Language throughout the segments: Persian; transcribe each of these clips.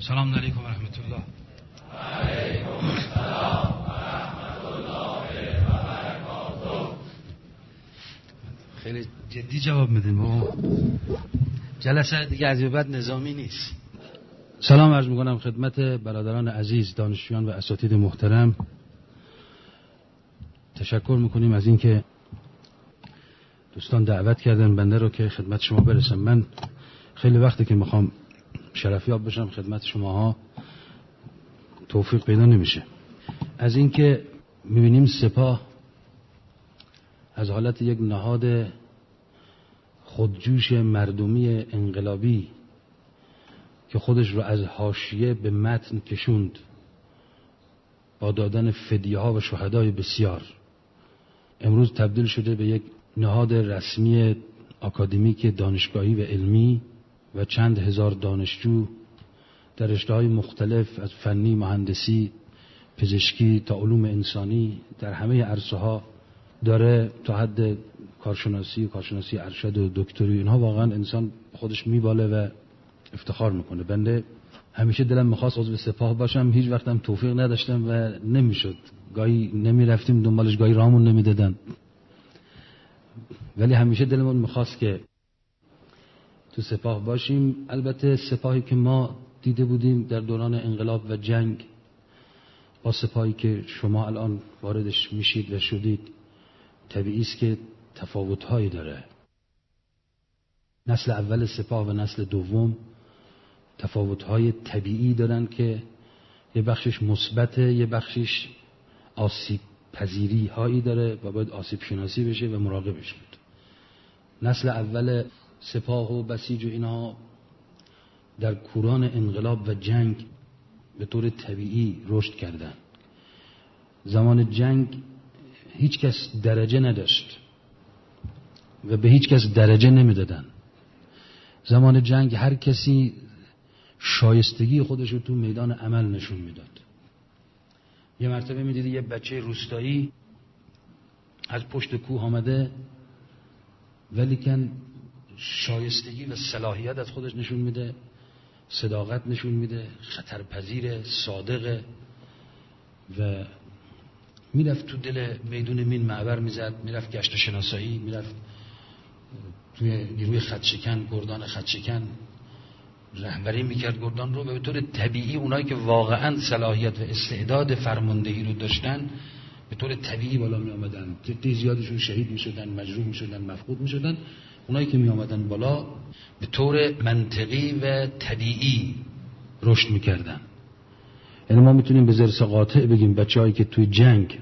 سلام علیکم و رحمت الله. علیکم السلام و رحمت الله و برکاته. خیلی جدی جواب میدیم بابا. جلسه دیگه از بعد نظامی نیست. سلام عرض میکنم خدمت برادران عزیز، دانشجویان و اساتید محترم. تشکر میکنیم از اینکه دوستان دعوت کردن بنده رو که خدمت شما برسم. من خیلی وقته که میخوام شرفیاب بشم خدمت شماها، توفیق پیدا نمیشه. از اینکه میبینیم سپاه از حالت یک نهاد خودجوش مردمی انقلابی که خودش رو از حاشیه به متن کشوند با دادن فدیه‌ها و شهدای بسیار، امروز تبدیل شده به یک نهاد رسمی آکادمیک دانشگاهی و علمی و چند هزار دانشجو در رشته‌های مختلف از فنی، مهندسی، پزشکی تا علوم انسانی در همه عرصه‌ها داره تا حد کارشناسی ارشد و دکتری. اینها واقعا انسان خودش میباله و افتخار میکنه. بنده همیشه دلم میخواست عضو سپاه باشم، هیچ وقتم توفیق نداشتم و نمیشد. گاهی نمیرفتیم دنبالش، گاهی راهمون نمیدادن، ولی همیشه دلمون میخواست که تو سپاه باشیم. البته سپاهی که ما دیده بودیم در دوران انقلاب و جنگ با سپاهی که شما الان واردش میشید و شدید، طبیعی است که تفاوت‌هایی داره. نسل اول سپاه و نسل دوم تفاوت‌های طبیعی دارن که یه بخشش مثبته، یه بخشش آسیب پذیری هایی داره و باید آسیب شناسی بشه و مراقبش بود. نسل اول سپاه و بسیج و اینها در کوران انقلاب و جنگ به طور طبیعی رشد کردن. زمان جنگ هیچ کس درجه نداشت و به هیچ کس درجه نمیدادن. زمان جنگ هر کسی شایستگی خودش رو تو میدان عمل نشون میداد. یه مرتبه میدیدی یه بچه روستایی از پشت کوه آمده ولیکن شایستگی و صلاحیت از خودش نشون میده، صداقت نشون میده، خطرپذیر، صادقه و میرفت تو دل میدون مین معبر میزد، میرفت گشت شناسایی، میرفت توی نیروی خطشکن، گردان خطشکن رهبری میکرد گردان رو. و به طور طبیعی اونایی که واقعا صلاحیت و استعداد فرماندهی رو داشتن به طور طبیعی بالا می آمدن. تعداد زیادشون شهید میشدن، مجروح میشدن، مفقود میشدن. اونایی که می آمدن بالا به طور منطقی و طبیعی رشد میکردن. یعنی ما میتونیم به ضرس قاطع بگیم بچه‌هایی که توی جنگ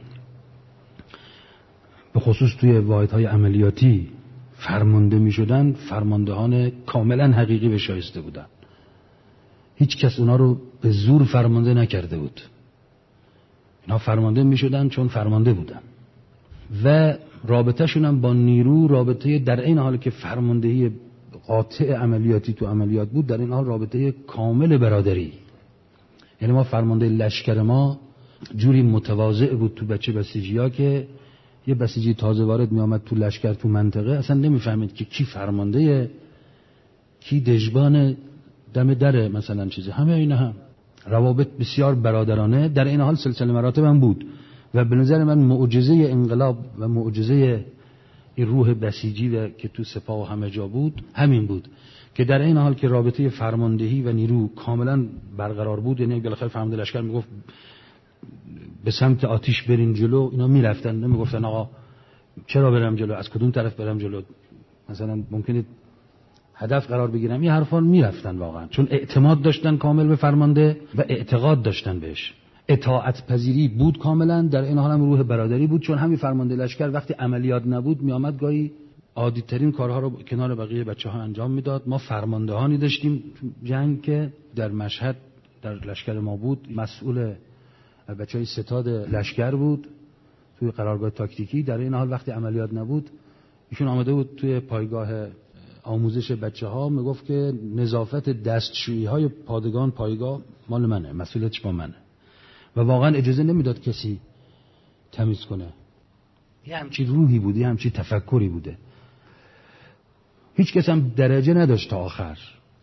به خصوص توی واحدهای عملیاتی فرمانده میشدن، فرماندهان کاملا حقیقی و شایسته بودن. هیچ کس اونا رو به زور فرمانده نکرده بود. اینا فرمانده میشدن چون فرمانده بودن و رابطه شون هم با نیرو رابطه در این حال که فرماندهی قاطع عملیاتی تو عملیات بود، در این حال رابطه کامل برادری. یعنی ما فرمانده لشکر ما جوری متواضع بود تو بچه بسیجی‌ها که یه بسیجی تازه وارد می آمد تو لشکر تو منطقه اصلا نمیفهمید که کی فرمانده، کی دژبان دم دره مثلا چیزی. همه اینا هم روابط بسیار برادرانه در این حال سلسله مراتب هم بود و به نظر من معجزه انقلاب و معجزه این روح بسیجی و که تو سپاه و همه جا بود همین بود که در این حال که رابطه فرماندهی و نیرو کاملا برقرار بود. یعنی بالاخره فرمانده لشکر میگفت به سمت آتش برین جلو، اینا میرفتن، نمیگفتن آقا چرا برم جلو، از کدوم طرف برم جلو، مثلا ممکنه هدف قرار بگیرم. این حرفان میرفتن واقعا چون اعتماد داشتن کامل به فرمانده و اعتقاد داشتن بهش. اطاعت پذیری بود کاملا، در این حال هم روح برادری بود چون همین فرمانده لشکر وقتی عملیات نبود میآمد گاهی عادی ترین کارها رو کنار بقیه بچه‌ها انجام میداد. ما فرماندهانی داشتیم جنگ که در مشهد در لشکر ما بود، مسئول بچهای ستاد لشکر بود توی قرارگاه تاکتیکی. در این حال وقتی عملیات نبود ایشون آمده بود توی پایگاه آموزش بچه‌ها، میگفت که نظافت دستشویی‌های پادگان پایگاه مال منه، مسئولیتش با منه و واقعا اجازه نمیداد کسی تمیز کنه. یه همچین روحی بوده، یه همچین تفکری بوده. هیچ کس هم درجه نداشت تا آخر.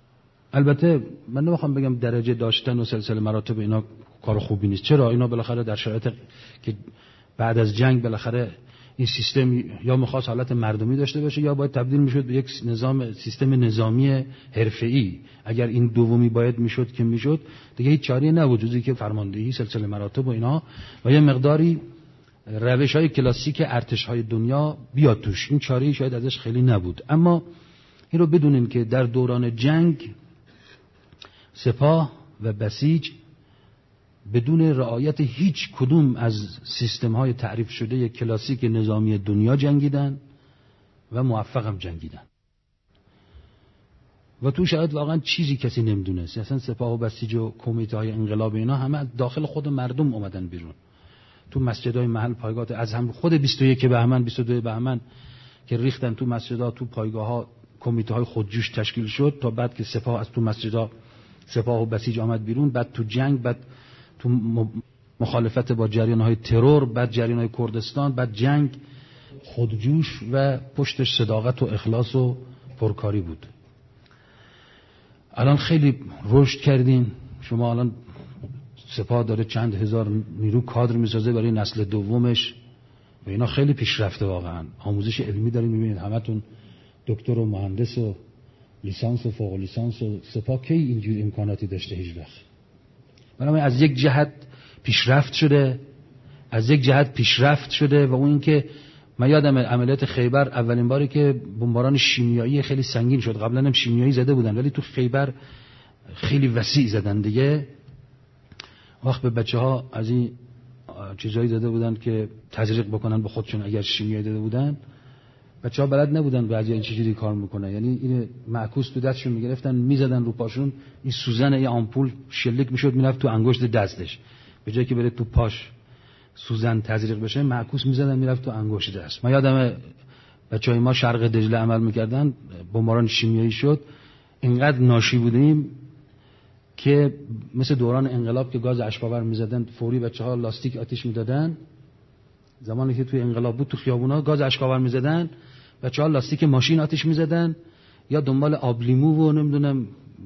البته من نمیخوام بگم درجه داشتن و سلسله مراتب اینا کار خوبی نیست. چرا؟ اینا بالاخره در شرایط که بعد از جنگ بالاخره این سیستم یا می‌خواست حالت مردمی داشته باشه یا باید تبدیل میشد به یک سیستم نظامی حرفه‌ای. اگر این دومی باید میشد که میشد، دیگه هیچ چاره‌ای نبود جز اینکه فرماندهی، سلسله مراتب و اینا و یه مقداری روش‌های کلاسیک ارتش‌های دنیا بیاد توش. این چاره‌ای شاید ازش خیلی نبود. اما این رو بدونین که در دوران جنگ سپاه و بسیج بدون رعایت هیچ کدوم از سیستم‌های تعریف شده کلاسیک نظامی دنیا جنگیدن و موفق هم جنگیدن. و تو شاید واقعا چیزی کسی نمیدونست. اصلا سپاه و بسیج و کمیته‌های انقلاب اینا همه داخل خود مردم اومدن بیرون. تو مسجدهای محل پایگاه از هم خود 21 بهمن 22 بهمن که ریختن تو مسجدها، تو پایگاه‌ها کمیته‌های خودجوش تشکیل شد تا بعد که سپاه از تو مسجدها سپاه و بسیج آمد بیرون، بعد تو جنگ، بعد تو مخالفت با جریان‌های ترور، بعد جریان‌های کردستان، بعد جنگ، خودجوش و پشتش صداقت و اخلاص و پرکاری بود. الان خیلی رشد کردین. شما الان سپاه داره چند هزار نیرو کادر میسازه برای نسل دومش و اینا خیلی پیشرفته واقعا. آموزش علمی دارین، میبینید همتون دکتر و مهندس و لیسانس و فوق لیسانس و سپاه کی اینجور امکاناتی داشته هیچ وقت. برای از یک جهت پیشرفت شده و اون اینکه من یادم عملیات خیبر اولین باری که بمباران شیمیایی خیلی سنگین شد. قبلا هم شیمیایی زده بودن ولی تو خیبر خیلی وسیع زدن دیگه. وقت به بچه‌ها از این چیزایی داده بودن که تزریق بکنن به خودشون. اگر شیمیایی داده بودن بچه‌ها بلد نبودن بعضی این چجوری کار میکنه، یعنی این معکوس تو دستشون میگرفتن میزدن رو پاشون، این سوزن ای آمپول شلیک میشد میرفت تو انگشت دستش، به جایی که بره تو پاش سوزن تزریق بشه معکوس میزدن میرفت تو انگشت دست. من یادم بچهای ما شرق دجله عمل میکردن، بمباران شیمیایی شد، اینقدر ناشی بودیم که مثل دوران انقلاب که گاز اشکاور میزدن فوری بچه‌ها لاستیک آتش میدادن. زمانی که توی انقلاب بود تو خیابونا گاز اشکاور میزدن، بچه‌ها لاستیک ماشین آتش میزدن یا دنبال آبلیمو و نمیدونم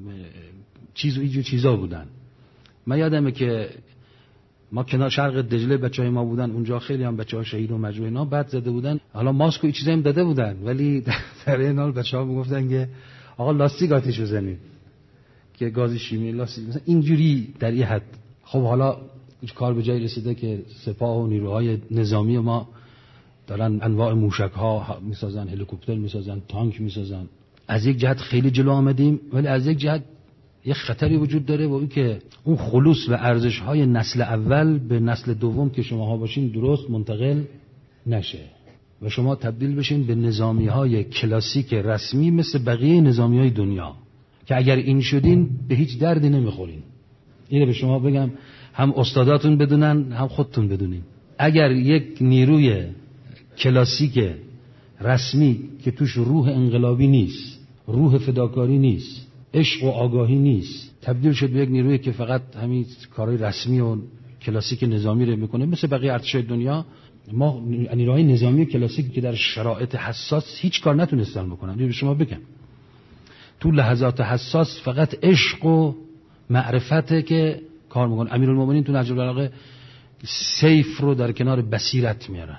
چیزا بودن. من یادمه که ما کنار شرق دجله بچهای ما بودن اونجا، خیلی هم بچه‌ها شهید و مجروح اینا بعد زده بودن. حالا ماسک و این چیزا هم داده بودن ولی در این حال بچه‌ها میگفتن که آقا لاستیک آتش بزنید که گاز شیمیایی لاستیک مثلا اینجوری در این حد. خب حالا کار به جای رسیده که سپاه و نیروهای نظامی ما دارن انواع موشک‌ها میسازن، هلیکوپتر میسازن، تانک میسازن. از یک جهت خیلی جلو آمدیم ولی از یک جهت یک خطری وجود داره و این که اون خلوص و ارزش‌های نسل اول به نسل دوم که شماها باشین درست منتقل نشه و شما تبدیل بشین به نظامی‌های کلاسیک رسمی مثل بقیه نظامی‌های دنیا که اگر این شدین به هیچ دردی نمیخورین. اینو به شما بگم، هم استاداتون بدونن هم خودتون بدونین. اگر یک نیروی کلاسیک رسمی که توش روح انقلابی نیست، روح فداکاری نیست، عشق و آگاهی نیست، تبدیل شد به یک نیروی که فقط همین کارهای رسمی و کلاسیک نظامی رو میکنه مثل بقیه ارتشای دنیا، ما نیروهای نظامی کلاسیکی که در شرایط حساس هیچ کار نتونستن بکنن. به شما بگم تو لحظات حساس فقط عشق و معرفته که کار میکنه. امیرالمومنین تو نهج البلاغه سیف رو در کنار بصیرت میارن،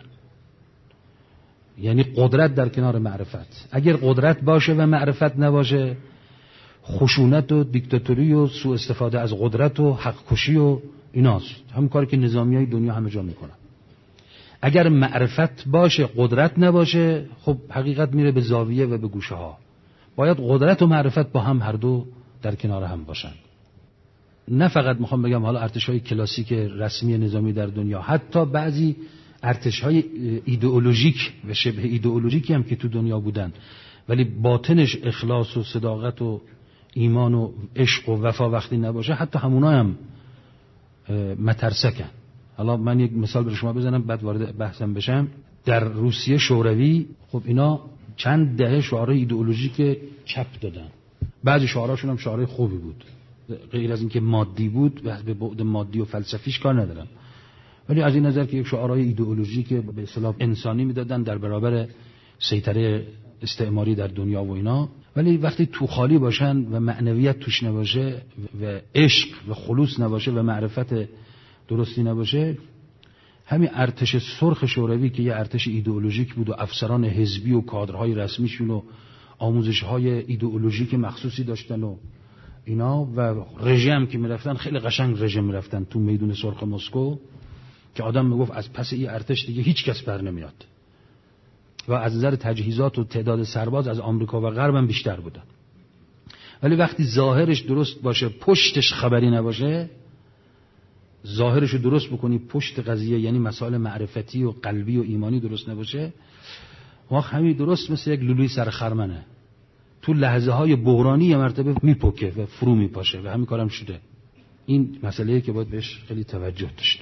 یعنی قدرت در کنار معرفت. اگر قدرت باشه و معرفت نباشه، خشونت و دیکتاتوری و سوء استفاده از قدرت و حق کشی و ایناست، همون کاری که نظامیای دنیا همه جا میکنن. اگر معرفت باشه قدرت نباشه، خب حقیقت میره به زاویه و به گوشه ها. باید قدرت و معرفت با هم هر دو در کنار هم باشن. نه فقط میخوام بگم حالا ارتش‌های کلاسیک رسمی نظامی در دنیا، حتی بعضی ارتش‌های ایدئولوژیک و شبه ایدئولوژیکی هم که تو دنیا بودن ولی باطنش اخلاص و صداقت و ایمان و عشق و وفا وقتی نباشه، حتی همونا هم مترسکن. حالا من یک مثال برای شما بزنم بعد وارد بحثم بشم. در روسیه شوروی خب اینا چند دهه شعارهای ایدئولوژیک چپ دادن، بعضی شعارهاشون هم شعارهای خوبی بود، غیر از اینکه مادی بود و به بعد مادی و فلسفیش کار ندارم، ولی از این نظر که یک شعارهای ایدئولوژیک به اصطلاح انسانی میدادن در برابر سیطره استعماری در دنیا و اینا. ولی وقتی تو خالی باشن و معنویت توش نباشه و عشق و خلوص نباشه و معرفت درستی نباشه، همین ارتش سرخ شوروی که یه ارتش ایدئولوژیک بود و افسران حزبی و کادرهای رسمیشون و آموزش‌های ایدئولوژیک مخصوصی داشتن و اینا و رژیم که میرفتن، خیلی قشنگ رژیم میرفتن تو میدون سرخ مسکو که آدم میگفت از پس این ارتش دیگه هیچ کس بر نمیاد و از نظر تجهیزات و تعداد سرباز از آمریکا و غرب هم بیشتر بودن. ولی وقتی ظاهرش درست باشه پشتش خبری نباشه، ظاهرشو درست بکنی پشت قضیه یعنی مسائل معرفتی و قلبی و ایمانی درست نباشه، واقعا همین درست مثل یک لولوی سر خرمنه، تو لحظه های بحرانی یه مرتبه میپکه و فرو میپاشه و همین کارم شده. این مسئله‌ای که باید بهش خیلی توجه داشت.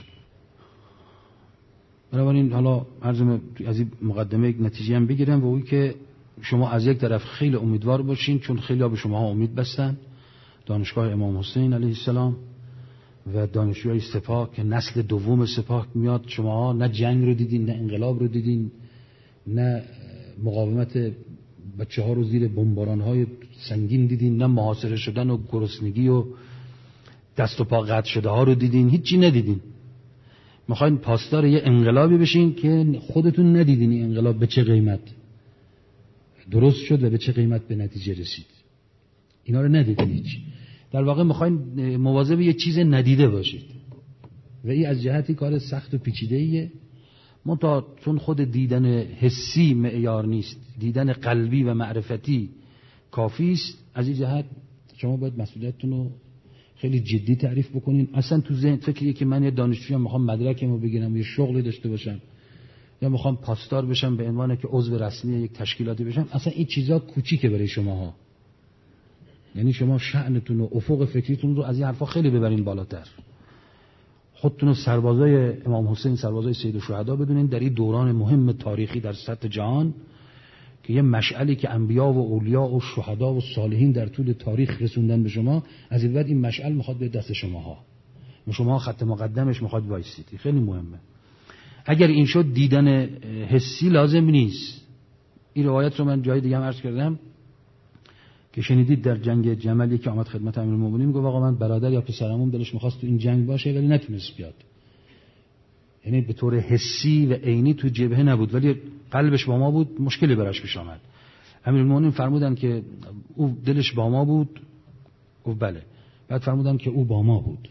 بنابراین حالا عرضم از این مقدمه یک نتیجه هم بگیرم و اون که شما از یک طرف خیلی امیدوار باشین چون خیلی ها به شما امید بستن، دانشگاه امام حسین علیه السلام و دانشجوهای سپاه که نسل دوم سپاه میاد، شما نه جنگ رو دیدین، نه انقلاب رو دیدین، نه مقاومت بچه‌ها رو زیر بمباران‌های سنگین دیدین، نه محاصره شدن و گرسنگی و دست و پا قطع شده ها رو دیدین، هیچی ندیدین. میخواین پاسدار یه انقلابی بشین که خودتون ندیدین این انقلاب به چه قیمت درست شد و به چه قیمت به نتیجه رسید. اینا رو ندیدین هیچ. در واقع میخواین مواظب یه چیز ندیده باشید و این از جهتی کار سخت و پیچیده‌ایه. منتها چون خود دیدن حسی معیار نیست، دیدن قلبی و معرفتی کافی است، از این جهت شما باید مسئولیتتون رو خیلی جدی تعریف بکنین. اصلا تو ذهن فکریه که من یه دانشجویم میخوام مدرکمو بگیرم، یه شغلی داشته باشم یا میخوام پاسدار بشم به عنوان که عضو رسمی یک تشکیلاتی بشم، اصلا این چیزا کوچیکه برای شماها. یعنی شما شأنتون و افق فکریتون رو از این حرفا خیلی ببرین بالاتر. خودتون رو سربازای امام حسین، سربازای سید الشهدا بدونین در این دوران مهم تاریخی در سطح جهان که یه مشعلی که انبیا و اولیا و شهدا و صالحین در طول تاریخ رسوندن به شما، از این بعد این مشعل میخواد به دست شماها، شما خط مقدمش میخواد وایسید. خیلی مهمه. اگر این شد دیدن حسی لازم نیست. این روایت رو من جای دیگه هم عرض کردم که شنیدید در جنگ جملی که آمد خدمت امیرالمومنین گفت آقا من برادر یا پسرمون دلش میخواست تو این جنگ باشه ولی نتونست بیاد. یعنی به طور حسی و عینی تو جبهه نبود ولی قلبش با ما بود، مشکلی براش پیش آمد. امیرالمومنین فرمودن که او دلش با ما بود، گفت بله. بعد فرمودن که او با ما بود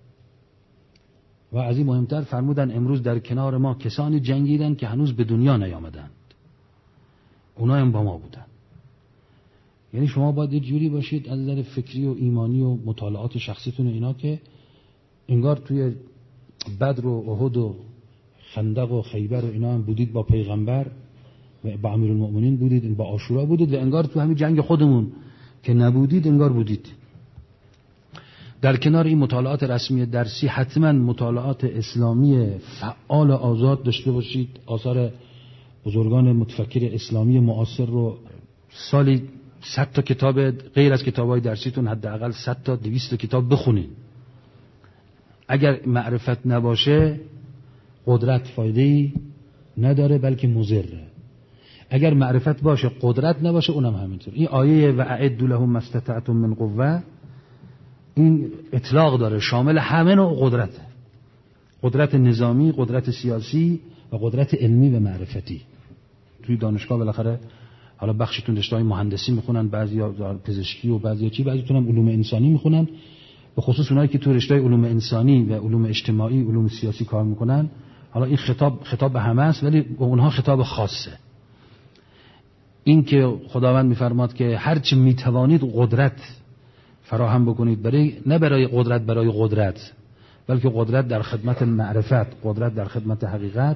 و از این مهمتر فرمودن امروز در کنار ما کسانی جنگیدن که هنوز به دنیا نیامدند، اونا هم با ما بودن. یعنی شما باید یه جوری باشید از نظر فکری و ایمانی و مطالعات شخصیتون و اینا که انگار توی بدر و احد و خندق و خیبر و اینا هم بودید با پیغمبر و با امیرالمومنین بودید، با عاشورا بودید و انگار تو همین جنگ خودمون که نبودید انگار بودید. در کنار این مطالعات رسمی درسی حتما مطالعات اسلامی فعال و آزاد داشته باشید. آثار بزرگان متفکر اسلامی معاصر رو سالی 100 تا کتاب غیر از کتاب‌های درسیتون حداقل 100 تا 200 کتاب بخونین. اگر معرفت نباشه قدرت فایده‌ای نداره بلکه مضره. اگر معرفت باشه قدرت نباشه اونم همینطور. این آیه و اعدوا لهم ما استطعتم من قوه این اطلاق داره، شامل همه نوع قدرته. قدرت نظامی، قدرت سیاسی و قدرت علمی و معرفتی. توی دانشگاه بالاخره حالا بخشتون رشته‌های مهندسی میخونن، بعضیا پزشکی و بعضیا چی، بعضیتون هم علوم انسانی میخونن. به خصوص اونایی که تو رشته علوم انسانی و علوم اجتماعی، علوم سیاسی کار میکنن، حالا این خطاب به همه است ولی به اونها خطاب خاصه. این که خداوند میفرماد که هرچی میتوانید قدرت فراهم بکنید، نه برای قدرت بلکه قدرت در خدمت معرفت، قدرت در خدمت حقیقت.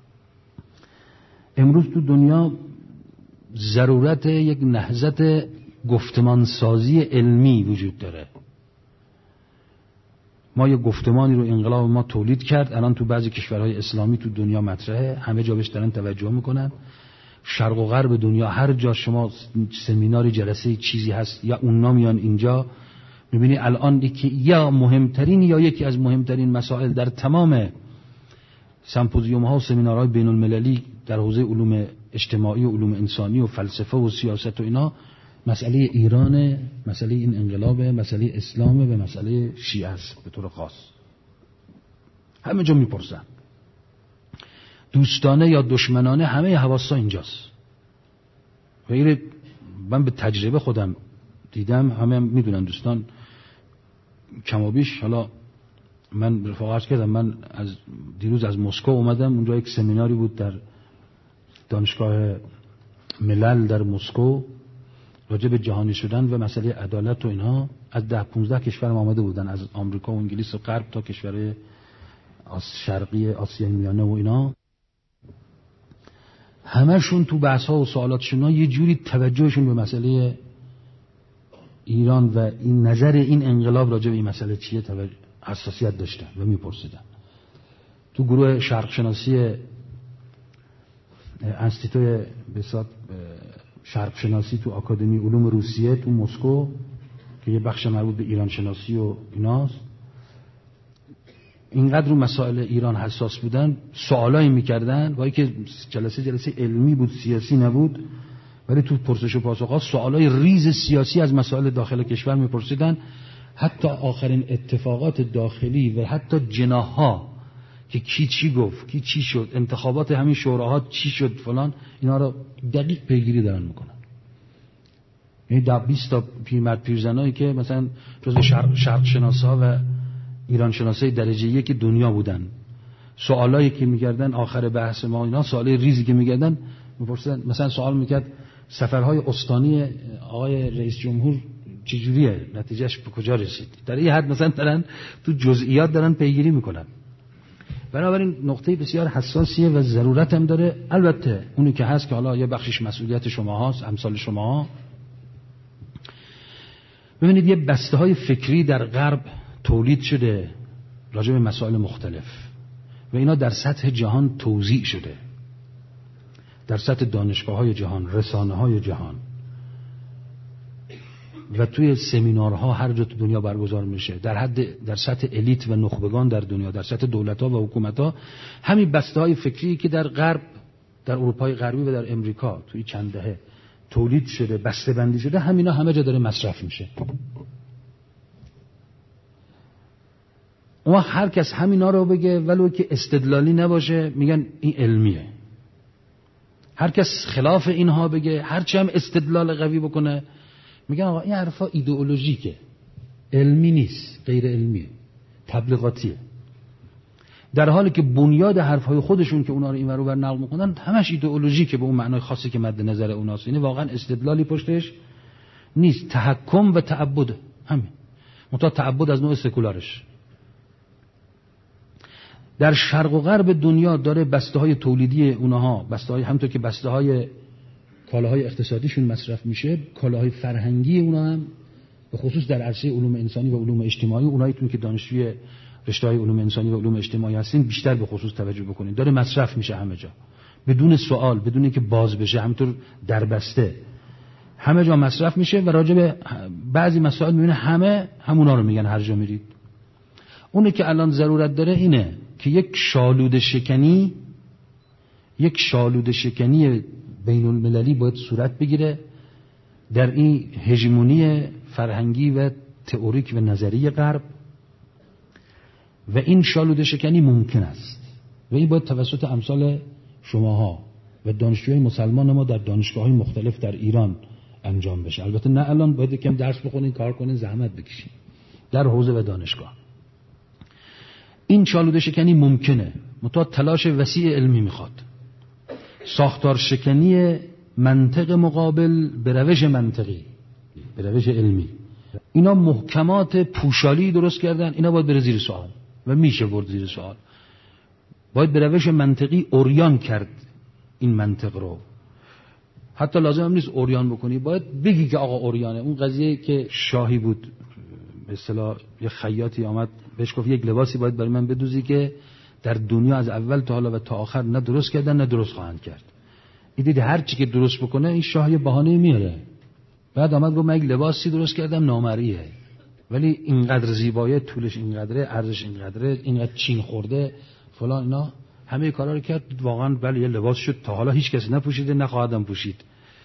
امروز تو دنیا ضرورت یک نهضت گفتمانسازی علمی وجود داره. ما یک گفتمانی رو انقلاب ما تولید کرد، الان تو بعضی کشورهای اسلامی تو دنیا مطرحه، همه جا بهش دارن توجه میکنن. شرق و غرب دنیا هر جا شما سمیناری، جلسه چیزی هست یا اونا میان اینجا، میبینی الان یا مهمترین یا یکی از مهمترین مسائل در تمام سمپوزیوم ها و سمینارهای بین المللی در حوزه علوم اجتماعی و علوم انسانی و فلسفه و سیاست و اینا مسئله ایران، مسئله این انقلاب، مسئله اسلام و مسئله شیعه است به طور خاص. همه جا میپرسن دوستانه یا دشمنانه، همه حواسا اینجاست. غیر من به تجربه خودم دیدم، همه میدونن دوستان کمابیش. حالا من رفاقت کردم، من از دیروز از مسکو اومدم، اونجا یک سمیناری بود در دانشگاه ملل در مسکو راجع به جهانی شدن و مسئله عدالت و اینها. از 10-15 کشور آمده بودن، از آمریکا و انگلیس و غرب تا کشور شرقی آسیای میانه و اینا. همشون تو بحث‌ها و سوالاتشون یه جوری توجهشون به مسئله ایران و این نظر این انقلاب راجع به این مسئله چیه حساسیت داشتن و میپرسیدن. تو گروه شرق شناسی انستیتوی بساط شرق شناسی تو آکادمی علوم روسیه تو مسکو که یه بخش مربوط به ایران شناسی و ایناست، اینقدر رو مسائل ایران حساس بودن، سوالایی میکردن ولی که جلسه علمی بود، سیاسی نبود، ولی تو پرسش و پاسخ‌ها سوالای ریز سیاسی از مسائل داخل کشور میپرسیدن. حتی آخرین اتفاقات داخلی و حتی جناح‌ها که کی چی گفت، کی چی شد، انتخابات همین شوراها چی شد فلان، اینا رو دقیق پیگیری دارن میکنن. یعنی 20 تا پیرمرد پیرزنایی که مثلا جزو شرق شناسا و ایران شناسای درجه 1 دنیا بودن، سوالایی که می‌کردن آخر بحث ما اینا، سوالای ریزی که می‌کردن می‌پرسیدن. مثلا سوال می‌کرد سفرهای استانی آقای رئیس جمهور چجوریه، نتیجهش به کجا رسید. در این حد مثلا دارن تو جزئیات دارن پیگیری میکنن. بنابراین نقطه بسیار حساسیه و ضرورت هم داره. البته اونی که هست که حالا یه بخشش مسئولیت شما هاست، امثال شما. ببینید یه بسته های فکری در غرب تولید شده راجع به مسائل مختلف و اینا در سطح جهان توزیع شده، در سطح دانشگاه های جهان، رسانه های جهان و توی سمینارها هر جا تو دنیا برگزار میشه، در سطح الیت و نخبگان در دنیا، در سطح دولت‌ها و حکومت‌ها. همین بسته‌های فکری که در غرب، در اروپای غربی و در امریکا توی چند دهه تولید شده، بسته‌بندی شده، همینا همه جا داره مصرف میشه. اما هر کس همینا رو بگه ولو که استدلالی نباشه میگن این علمیه. هر کس خلاف اینها بگه، هرچی هم استدلال قوی بکنه، میگن آقا این حرفا ایدئولوژیکه، علمی نیست، غیر علمیه، تبلیغاتیه. در حالی که بنیاد حرفهای خودشون که اونا رو اینور اونور نقل میکنن همش ایدئولوژیکه به اون معنای خاصی که مد نظر اوناست. یعنی واقعا استدلالی پشتش نیست، تحکم و تعبد. همین منتها تعبد از نوع سکولارش. در شرق و غرب دنیا داره بسته‌های تولیدی اونها، بسته‌های همونطور که بسته‌های کالاهای اقتصادیشون مصرف میشه، کالاهای فرهنگی اونها هم به خصوص در عرصه علوم انسانی و علوم اجتماعی، اوناییتون که دانشجوی رشته‌های علوم انسانی و علوم اجتماعی هستین بیشتر به خصوص توجه بکنین. داره مصرف میشه همه جا بدون سوال، بدون اینکه باز بشه، همینطور در بسته همه جا مصرف میشه و راجع به بعضی مسائل میبینه همه همونا رو میگن هر جا میرید. اونی که الان ضرورت داره اینه که یک شالوده شکنی بین المللی باید صورت بگیره در این هژمونی فرهنگی و تئوریک و نظری غرب و این شالوده شکنی ممکن است و این باید توسط امثال شماها و دانشجوهای مسلمان ما در دانشگاه‌های مختلف در ایران انجام بشه. البته نه الان باید یکم درس بخونین، کار کنین، زحمت بکشین در حوزه و دانشگاه. این شالوده شکنی ممکنه، منتها تلاش وسیع علمی میخواد. ساختار شکنی منطق مقابل به روش منطقی، به روش علمی، اینا محکمات پوشالی درست کردن، اینا باید بره زیر سوال و میشه برد زیر سوال. باید به روش منطقی اوریان کرد این منطق رو. حتی لازم هم نیست اوریان بکنی، باید بگی که آقا اوریانه. اون قضیه که شاهی بود به اصطلاح یه خیاطی آمد بهش گفت یک لباسی باید برای من بدوزی که در دنیا از اول تا حالا و تا آخر نه درست کردن نه درست خواهند کرد. این دید هر چی که درست بکنه این شاه یه بهانه میاره. بعد آمد گفت من یک لباسی درست کردم نامرئیه، ولی اینقدر زیبایه، طولش اینقدره، عرضش اینقدره، اینقدر چین خورده فلان، اینا همه کارا رو کرد. واقعا بله یه لباس شد تا حالا هیچ کسی نپوشیده، نخواهدم پوشید.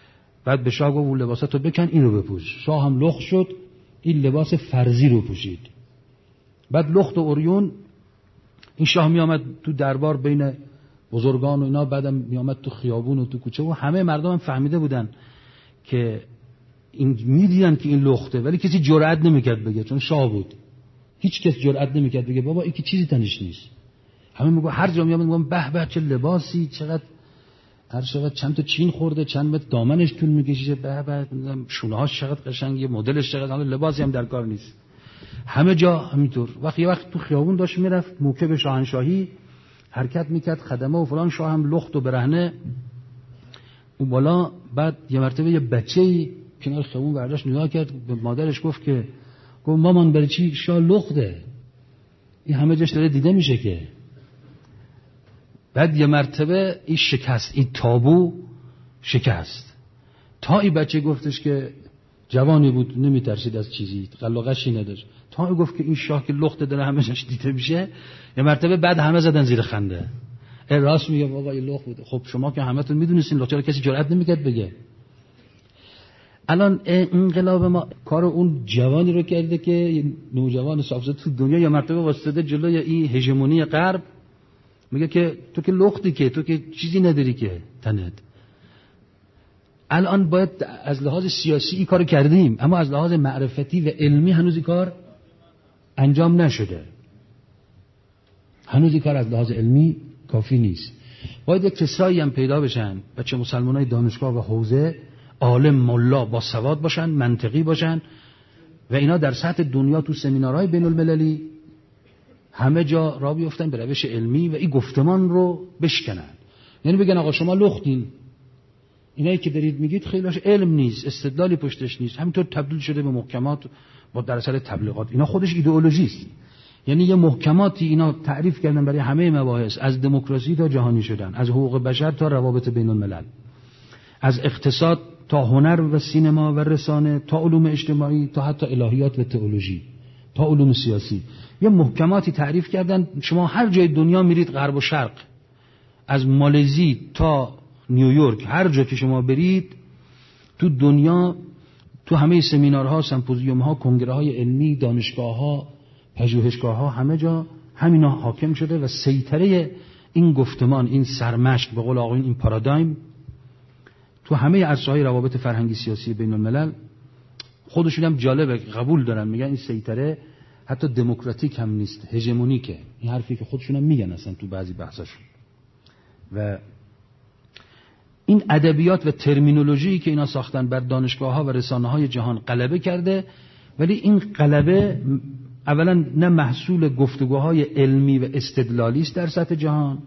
بعد به شاه گفت اون لباساتو بکن اینو بپوش. شاه هم لخت شد، این لباس فرضی رو پوشید. بعد لخت و اوریون این شاه می آمد تو دربار بین بزرگان و اینا، بعدم می آمد تو خیابون و تو کوچه و همه مردم هم فهمیده بودن که این میدیدن که این لخته، ولی کسی جرئت نمیکرد بگه، چون شاه بود. هیچ کس جرئت نمیکرد بگه بابا این که چیزی تنش نیست. همه میگن هر جا میام میگن به به چه لباسی، چقدر هر چقدر چند تا چین خورده، چند متر دامنش طول میکشه، به به شونه‌هاش چقدر قشنگه، مدلش چقدر، حالا لباسی هم در کار نیست. همه جا همینطور. وقت تو خیابون داشت میرفت موکب شاهنشاهی حرکت میکرد، خدمه و فلان، شاه هم لخت و برهنه اون بالا. بعد یه مرتبه یه بچه‌ای کنار خیابون برداشت نگاه کرد، به مادرش گفت مامان برای چی شاه لخته؟ این همه جاش داره دیده میشه که. بعد یه مرتبه این شکست، این تابو شکست. تا این بچه گفتش که جوانی بود نمیترسید از چیزی، قلاقشی نداشت، تا این گفت که این شاه که لخته داره همه جاش دیده میشه، یه مرتبه بعد همه زدن زیر خنده. راست میگه بابا این لخت بود. خب شما که همتون میدونستین لخت، چرا کسی جرئت نمیکرد بگه؟ الان انقلاب ما کار اون جوانی رو کرده که نوجوان صافزاده تو دنیا یه مرتبه واسطه جلوی این هژمونی غرب، میگه که تو که لختی، که تو که چیزی نداری که تنت. الان باید از لحاظ سیاسی این کارو کردیم، اما از لحاظ معرفتی و علمی هنوز این کار انجام نشده. هنوز این کار از لحاظ علمی کافی نیست. باید یک کسایی هم پیدا بشن، بچه مسلمانای دانشگاه و حوزه، عالم ملا با سواد باشن، منطقی باشن و اینا در سطح دنیا تو سمینارهای بین المللی همه جا راه بیفتن به روش علمی و این گفتمان رو بشکنن. یعنی بگن آقا شما لختین، اینایی که دارید میگید خیلیش علم نیست، استدلالی پشتش نیست، همینطور تبدیل شده به محکمات با در اثر تبلیغات. اینا خودش ایدئولوژی است. یعنی یه محکماتی اینا تعریف کردن برای همه مباحث، از دموکراسی تا جهانی شدن، از حقوق بشر تا روابط بین الملل، از اقتصاد تا هنر و سینما و رسانه، تا علوم اجتماعی، تا حتی الهیات و تئولوژی، تا علوم سیاسی. یه محکماتی تعریف کردن. شما هر جای دنیا میرید، غرب و شرق، از مالزی تا نیویورک، هر جا که شما برید تو دنیا، تو همه سمینارها، سمپوزیوم‌ها، کنگره‌های علمی، دانشگاه‌ها، پژوهشگاه‌ها، همه جا همینا حاکم شده و سیطره این گفتمان، این سرمشق، به قول آقایون این پارادایم، تو همه عرصه‌های روابط فرهنگی سیاسی بین الملل. خودشون هم جالبه قبول دارن، میگن این سیطره حتی دموکراتیک هم نیست، هژمونیکه. این حرفی که خودشون هم میگن اصلا تو بعضی بحثاشون. و این ادبیات و ترمینولوژی که اینا ساختن بر دانشگاه‌ها و رسانه‌های جهان غلبه کرده، ولی این غلبه اولا نه محصول گفتگوهای علمی و استدلالی است در سطح جهان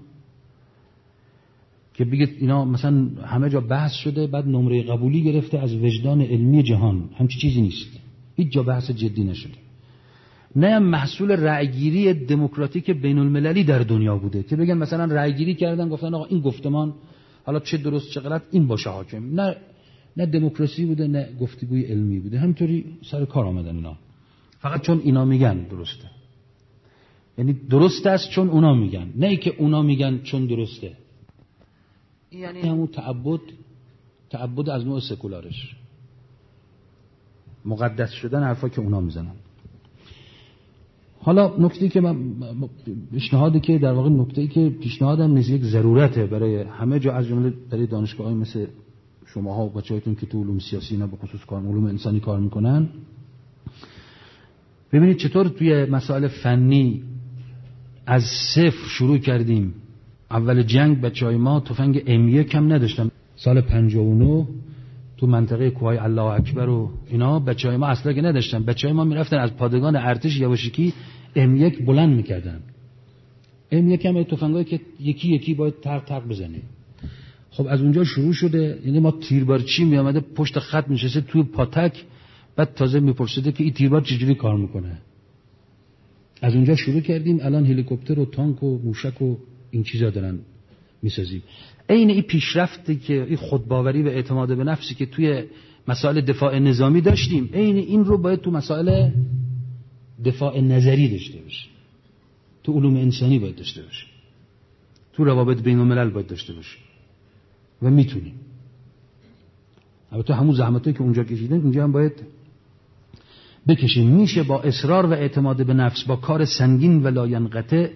که بگید اینا مثلا همه جا بحث شده بعد نمره قبولی گرفته از وجدان علمی جهان، همچین چیزی نیست، هیچ جا بحث جدی نشده. نه محصول رأیگیری دموکراتیک بین المللی در دنیا بوده که بگن مثلا رأیگیری کردن گفتن آقا این گفتمان حالا چه درست چه غلط این باشه حاکم. نه دموکراسی بوده، نه گفتگوی علمی بوده، همینطوری سر کار آمدن اینا، فقط چون اینا میگن درسته. یعنی درست است چون اونا میگن، نه ای که اونا میگن چون درسته. این یعنی همون تعبد از نوع سکولارش، مقدس شدن حرفا که اونا میزنن. حالا نکته‌ای که من پیشنهادی که در واقع نکته‌ای که پیشنهادم نیست، یک ضرورته برای همه جا، از جمله برای دانشگاه‌های مثل شماها و بچه‌هاتون که تو علوم سیاسی نه به خصوص کار علوم انسانی کار میکنن. ببینید چطور توی مسائل فنی از صفر شروع کردیم. اول جنگ بچه‌های ما تفنگ M1 کم نداشتن. سال 59 تو منطقه کوههای الله اکبر و اینا بچه‌های ما اصلا که نداشتن. بچه‌های ما میرفتن از پادگان ارتش یواشکی M1 بلند میکردن. M1 هم تفنگایی که یکی یکی باید تق تق بزنه. خب از اونجا شروع شده. یعنی ما تیربارچی میامده پشت خط نشسته توی پاتک، بعد تازه میپرسیده که این تیربار چجوری کار میکنه. از اونجا شروع کردیم. الان هلیکوپتر و تانک و موشک و این چیزا دارن میسازیم. این پیشرفتی که این خودباوری و اعتماد به نفسی که توی مسائل دفاع نظامی داشتیم، این رو باید تو مسائل دفاع نظری داشته باشیم، تو علوم انسانی باید داشته باشیم، تو روابط بین الملل باید داشته باشیم و میتونیم. البته همون زحمتایی که اونجا کشیدن اینجا هم باید بکشیم. میشه با اصرار و اعتماد به نفس، با کار سنگین و لاینقطع،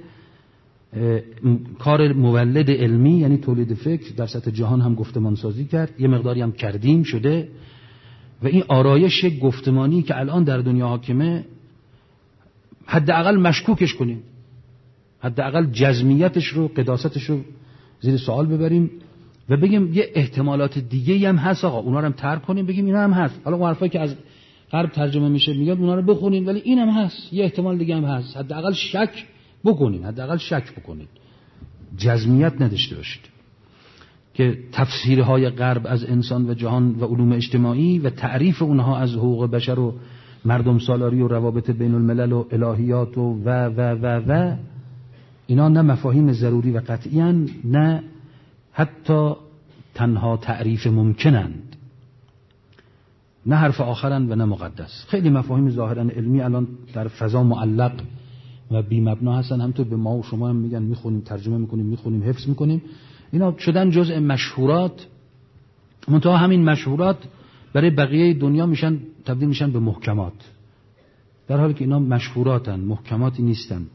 کار مولد علمی یعنی تولید فکر در سطح جهان هم گفتمان سازی کرد. یه مقداری هم کردیم شده و این آرایش گفتمانی که الان در دنیا حاکمه حداقل مشکوکش کنیم، حداقل جزمیتش رو، قداستش رو زیر سوال ببریم و بگیم یه احتمالات دیگه هم هست آقا، اونا رو هم ترک کنیم، بگیم اینا هم هست. حالا اون حرفایی که از غرب ترجمه میشه میگن اونا رو بخونین، ولی این هم هست، یه احتمال دیگه هم هست. حداقل شک بکنین، حداقل شک بکنین، جزمیت نداشته باشید که تفسیرهای غرب از انسان و جهان و علوم اجتماعی و تعریف اونها از حقوق بشر و مردم سالاری و روابط بین الملل و الهیات و اینا نه مفاهیم ضروری و قطعی‌اند، نه حتی تنها تعریف ممکنند، نه حرف آخرند و نه مقدس. خیلی مفاهیم ظاهرا علمی الان در فضا معلق و بی مبنا هستن، همونطور به ما و شما هم میگن، میخونیم، ترجمه میکنیم، میخونیم، حفظ میکنیم، اینا شدن جزء مشهورات. منتها همین مشهورات برای بقیه دنیا میشن، تبدیل میشن به محکمات، در حالی که اینا مشهوراتن، محکماتی نیستن.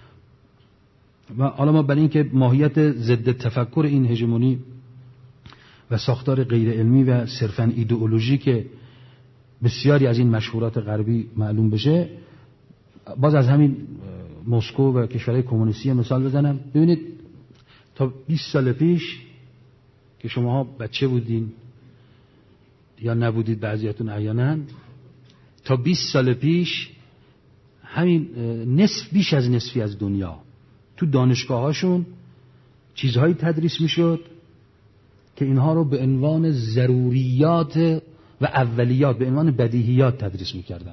و حالا ما برای اینکه ماهیت ضد تفکر این هژمونی و ساختار غیر علمی و صرفاً ایدئولوژی که بسیاری از این مشهورات غربی معلوم بشه، باز از همین مسکو و کشورهای کمونیستی مثال بزنم. ببینید تا 20 سال پیش که شماها بچه بودین یا نبودید، بعضیاتون احیانا، تا 20 سال پیش همین بیش از نصفی از دنیا تو دانشگاهاشون چیزهایی تدریس میشد که اینها رو به عنوان ضروریات و اولیات، به عنوان بدیهیات تدریس میکردن.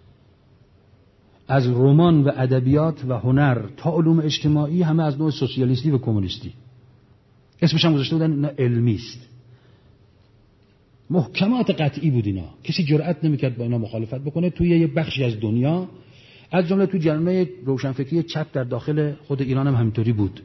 از رمان و ادبیات و هنر تا علوم اجتماعی همه از نوع سوسیالیستی و کمونیستی. اسمش هم گذاشته بودن اینا علمی است. محکمات قطعی بود اینا، کسی جرئت نمیکرد با اینا مخالفت بکنه. توی یه بخشی از دنیا، از جمله تو جامعه روشنفکری چپ در داخل خود ایران هم همینطوری بود.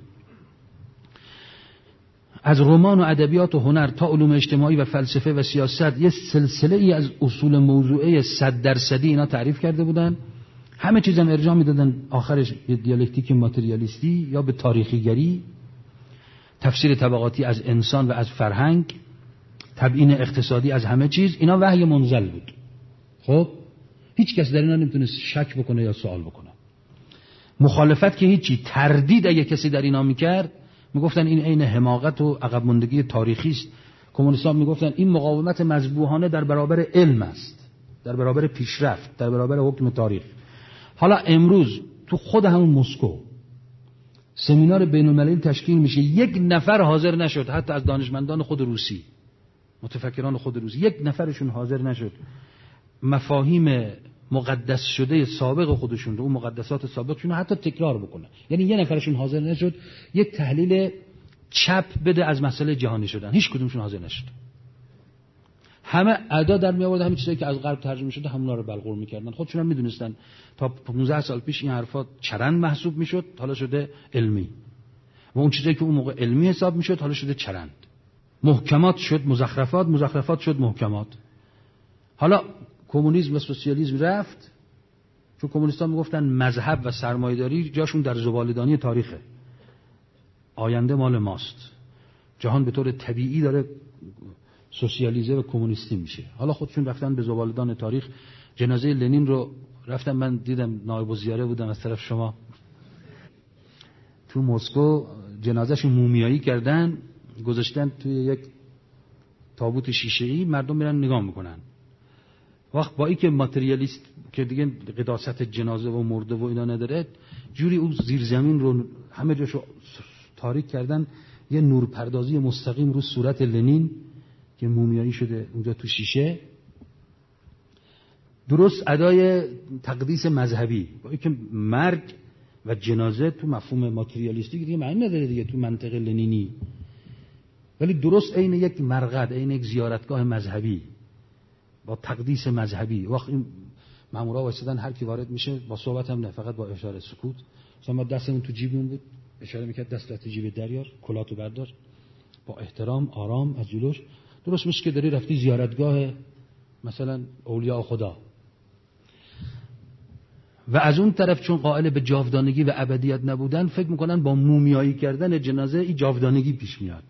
از رمان و ادبیات و هنر تا علوم اجتماعی و فلسفه و سیاست یه سلسله ای از اصول موضوعه 100% اینا تعریف کرده بودن. همه چیزم ارجاع میدادن آخرش به دیالکتیک ماتریالیستی یا به تاریخیگری، تفسیر طبقاتی از انسان و از فرهنگ، تبیین اقتصادی از همه چیز. اینا وحی منزل بود. خب هیچ کس در اینا نمیتونست شک بکنه یا سوال بکنه. مخالفت که هیچی، تردید اگه کسی در اینا میکرد میگفتن این عین حماقت و عقب ماندگی تاریخی است. کمونیست‌ها میگفتن این مقاومت مذبوحانه در برابر علم است، در برابر پیشرفت، در برابر حکم تاریخ. حالا امروز تو خود همون مسکو سمینار بین‌المللی تشکیل میشه، یک نفر حاضر نشد، حتی از دانشمندان خود روسی، متفکران خود روسی، یک نفرشون حاضر نشد مفاهیم مقدس شده سابق خودشون رو، اون مقدسات سابقشون رو حتی تکرار بکنه. یعنی یه نفرشون حاضر نشد یک تحلیل چپ بده از مسئله جهانی شدن. هیچ کدومشون حاضر نشد. همه ادا در می آورد، همین چیزایی که از غرب ترجمه شده همونا رو بلغور می‌کردن. خودشون هم می‌دونستان تا 15 سال پیش این حرفا چرند محسوب میشد، حالا شده علمی. و اون چیزایی که اون موقع علمی حساب میشد حالا شده چرند. محکمات شد مزخرفات، مزخرفات شد محکمات. حالا کمونیسم و سوسیالیسم رفت، چون کمونیست‌ها میگفتن مذهب و سرمایه‌داری جاشون در زباله‌دانی تاریخه، آینده مال ماست، جهان به طور طبیعی داره سوسیالیزه و کمونیستی میشه. حالا خودشون رفتن به زباله‌دان تاریخ. جنازه لنین رو رفتم من دیدم، نایب الزیاره بودم از طرف شما تو مسکو، جنازه‌ش مومیایی کردن، گذاشتن توی یک تابوت شیشه‌ای، مردم میرن نگاه میکنن. وقت با اینکه ماتریالیست که دیگه قداست جنازه و مرده و اینا نداره، جوری اون زیر زمین رو همه جاشو تاریک کردن، یه نورپردازی مستقیم رو صورت لنین که مومیایی شده اونجا تو شیشه، درست ادای تقدیس مذهبی. با اینکه مرگ و جنازه تو مفهوم ماتریالیستی دیگه معنی نداره دیگه تو منطق لنینی، ولی درست عین یک مرقد، عین یک زیارتگاه مذهبی با تقدیس مذهبی. وقت این مامورا وایسادن، هر کی وارد میشه با صحبت هم نه، فقط با اشاره سکوت. مثلا ما دستمون تو جیبمون بود، اشاره میکرد دست تو جیب دریار، کلاتو بردار، با احترام آرام از جلوش درست مثل که داری رفتی زیارتگاه مثلا اولیاء خدا. و از اون طرف چون قائل به جاودانگی و ابدیت نبودن، فکر میکنن با مومیایی کردن جنازه این جاودانگی پیش میاد.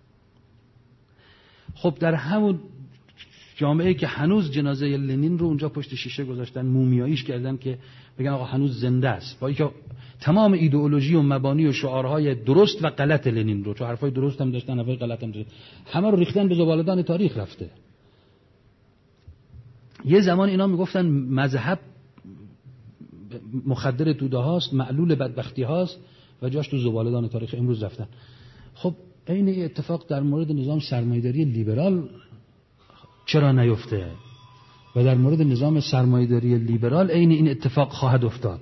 خب در همون جامعه که هنوز جنازه لنین رو اونجا پشت شیشه گذاشتن، مومیاییش کردن که بگن آقا هنوز زنده است، با اینکه تمام ایدئولوژی و مبانی و شعارهای درست و غلط لنین رو، چون حرفای درست هم داشتن حرفای غلط هم داشتن، همه رو ریختن به زباله‌دان تاریخ رفته. یه زمان اینا میگفتن مذهب مخدر توده هاست، معلول بدبختی هاست و جاش تو زباله‌دان تاریخ امروز رفتن. خب این اتفاق در مورد نظام سرمایه‌داری لیبرال چرا نیفته؟ و در مورد نظام سرمایه‌داری لیبرال این اتفاق خواهد افتاد.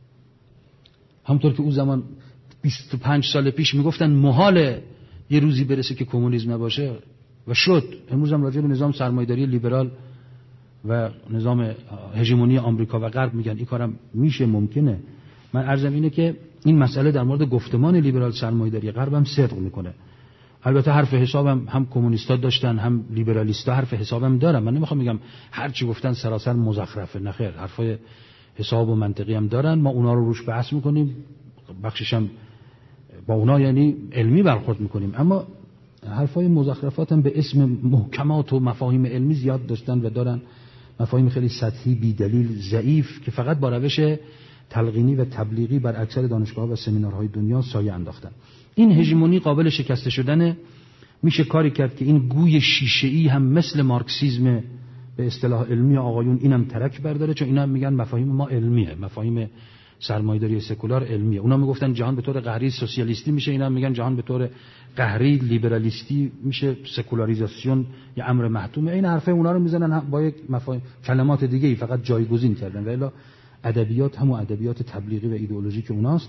همونطور که اون زمان 25 سال پیش میگفتن محاله یه روزی برسه که کمونیسم نباشه و شد. امروز هم راجع به نظام سرمایه‌داری لیبرال و نظام هژمونی آمریکا و غرب میگن این کارم میشه، ممکنه. من عرضم اینه که این مسئله در مورد گفتمان لیبرال سرمایه‌داری غرب هم صدق میکنه. البته حرف حسابم هم کمونیستا داشتن هم لیبرالیستا حرف حسابم دارن. من نمیخوام بگم هر چی گفتن سراسر مزخرفه، نه خیر، حرفای حساب و منطقی هم دارن. ما اونا رو روش بحث میکنیم، بخشش هم با اونا یعنی علمی برخورد میکنیم، اما حرفای مزخرفات هم به اسم محکمات و مفاهیم علمی زیاد داشتن و دارن. مفاهیم خیلی سطحی، بی دلیل، ضعیف که فقط با روش تلقینی و تبلیغی بر اکثر دانشگاه‌ها و سمینارهای دنیا سایه انداختن. این هژمونی قابل شکسته شدن. میشه کاری کرد که این گوی شیشه‌ای هم مثل مارکسیسم به اصطلاح علمی آقایون اینم ترک برداره، چون اینا میگن مفاهیم ما علمیه، مفاهیم سرمایه‌داری سکولار علمیه. اونا میگفتن جهان به طور قهری سوسیالیستی میشه، اینا میگن جهان به طور قهری لیبرالیستی میشه، سکولاریزاسیون یا امر محتومه. این حرفه اونا رو میزنن با یک مفاهیم کلمات دیگه ای فقط جایگزین کردن، ولی ادبیات هم ادبیات تبلیغی و ایدئولوژیک اوناست.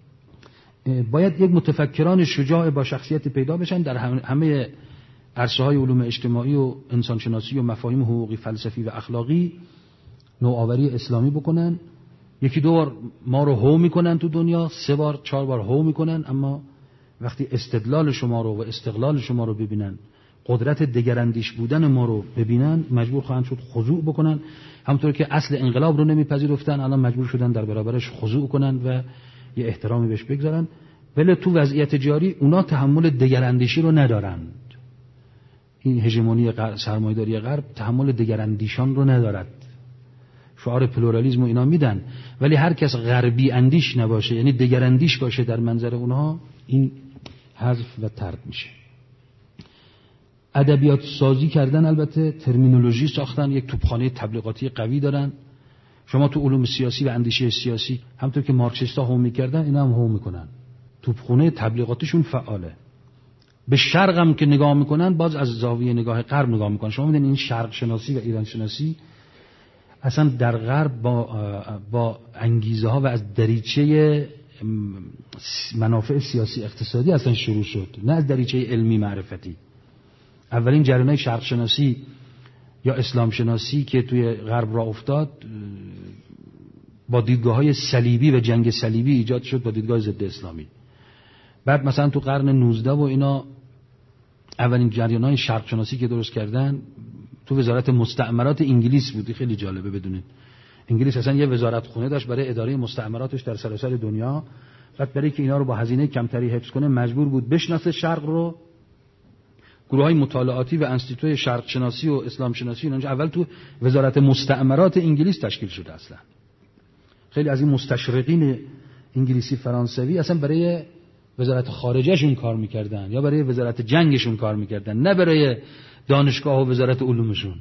باید یک متفکران شجاع با شخصیت پیدا بشن در همه عرصه‌های علوم اجتماعی و انسانشناسی و مفاهیم حقوقی، فلسفی و اخلاقی نوآوری اسلامی بکنن. یکی دو بار ما رو هو میکنن تو دنیا، 3 بار 4 بار هو میکنن، اما وقتی استدلال شما رو و استقلال شما رو ببینن، قدرت دگراندیش بودن ما رو ببینن، مجبور خواهند شد خضوع بکنن. همونطور که اصل انقلاب رو نمیپذیرفتن، الان مجبور شدن در برابرش خضوع کنن و یه احترامی بهش بگذارن. ولی تو وضعیت جاری اونا تحمل دگراندیشی رو ندارند. این هژمونی سرمایه‌داری غرب تحمل دگراندیشان رو ندارد. شعار پلورالیسم و اینا میدن، ولی هر کس غربی اندیش نباشه، یعنی دگراندیش باشه در منظر اونها، این حذف و طرد میشه. ادبیات سازی کردن، البته ترمینولوژی ساختن، یک توپخانه تبلیغاتی قوی دارن. شما تو علوم سیاسی و اندیشه سیاسی همونطور که مارکسیستا هم میکردن، اینا هم هم میکنن. توپخانه تبلیغاتیشون فعاله. به شرق هم که نگاه میکنن، باز از زاویه نگاه غرب نگاه میکنن. شما میدونید این شرق شناسی و ایران شناسی اصلا در غرب با انگیزه ها و از دریچه منافع سیاسی اقتصادی اصلا شروع شد، نه از دریچه علمی معرفتی. اولین جریان‌های شرق شناسی یا اسلام شناسی که توی غرب را افتاد با دیدگاه‌های صلیبی و جنگ صلیبی ایجاد شد، با دیدگاه ضد اسلامی. بعد مثلا تو قرن 19 و اینا اولین جریان‌های شرق شناسی که درست کردن تو وزارت مستعمرات انگلیس بود. خیلی جالبه بدونید انگلیس اصلا یه وزارت خونه داشت برای اداره مستعمراتش در سراسر دنیا. بعد برای که اینا رو با هزینه کمتری حفظ کنه مجبور بود بشناسه شرق رو. گروه‌های مطالعاتی و انستیتوی شرق شناسی و اسلام شناسی اونجا اول تو وزارت مستعمرات انگلیس تشکیل شده. اصلا خیلی از این مستشرقین انگلیسی فرانسوی اصلا برای وزارت خارجهشون کار میکردن یا برای وزارت جنگشون کار میکردن، نه برای دانشگاه و وزارت علومشون.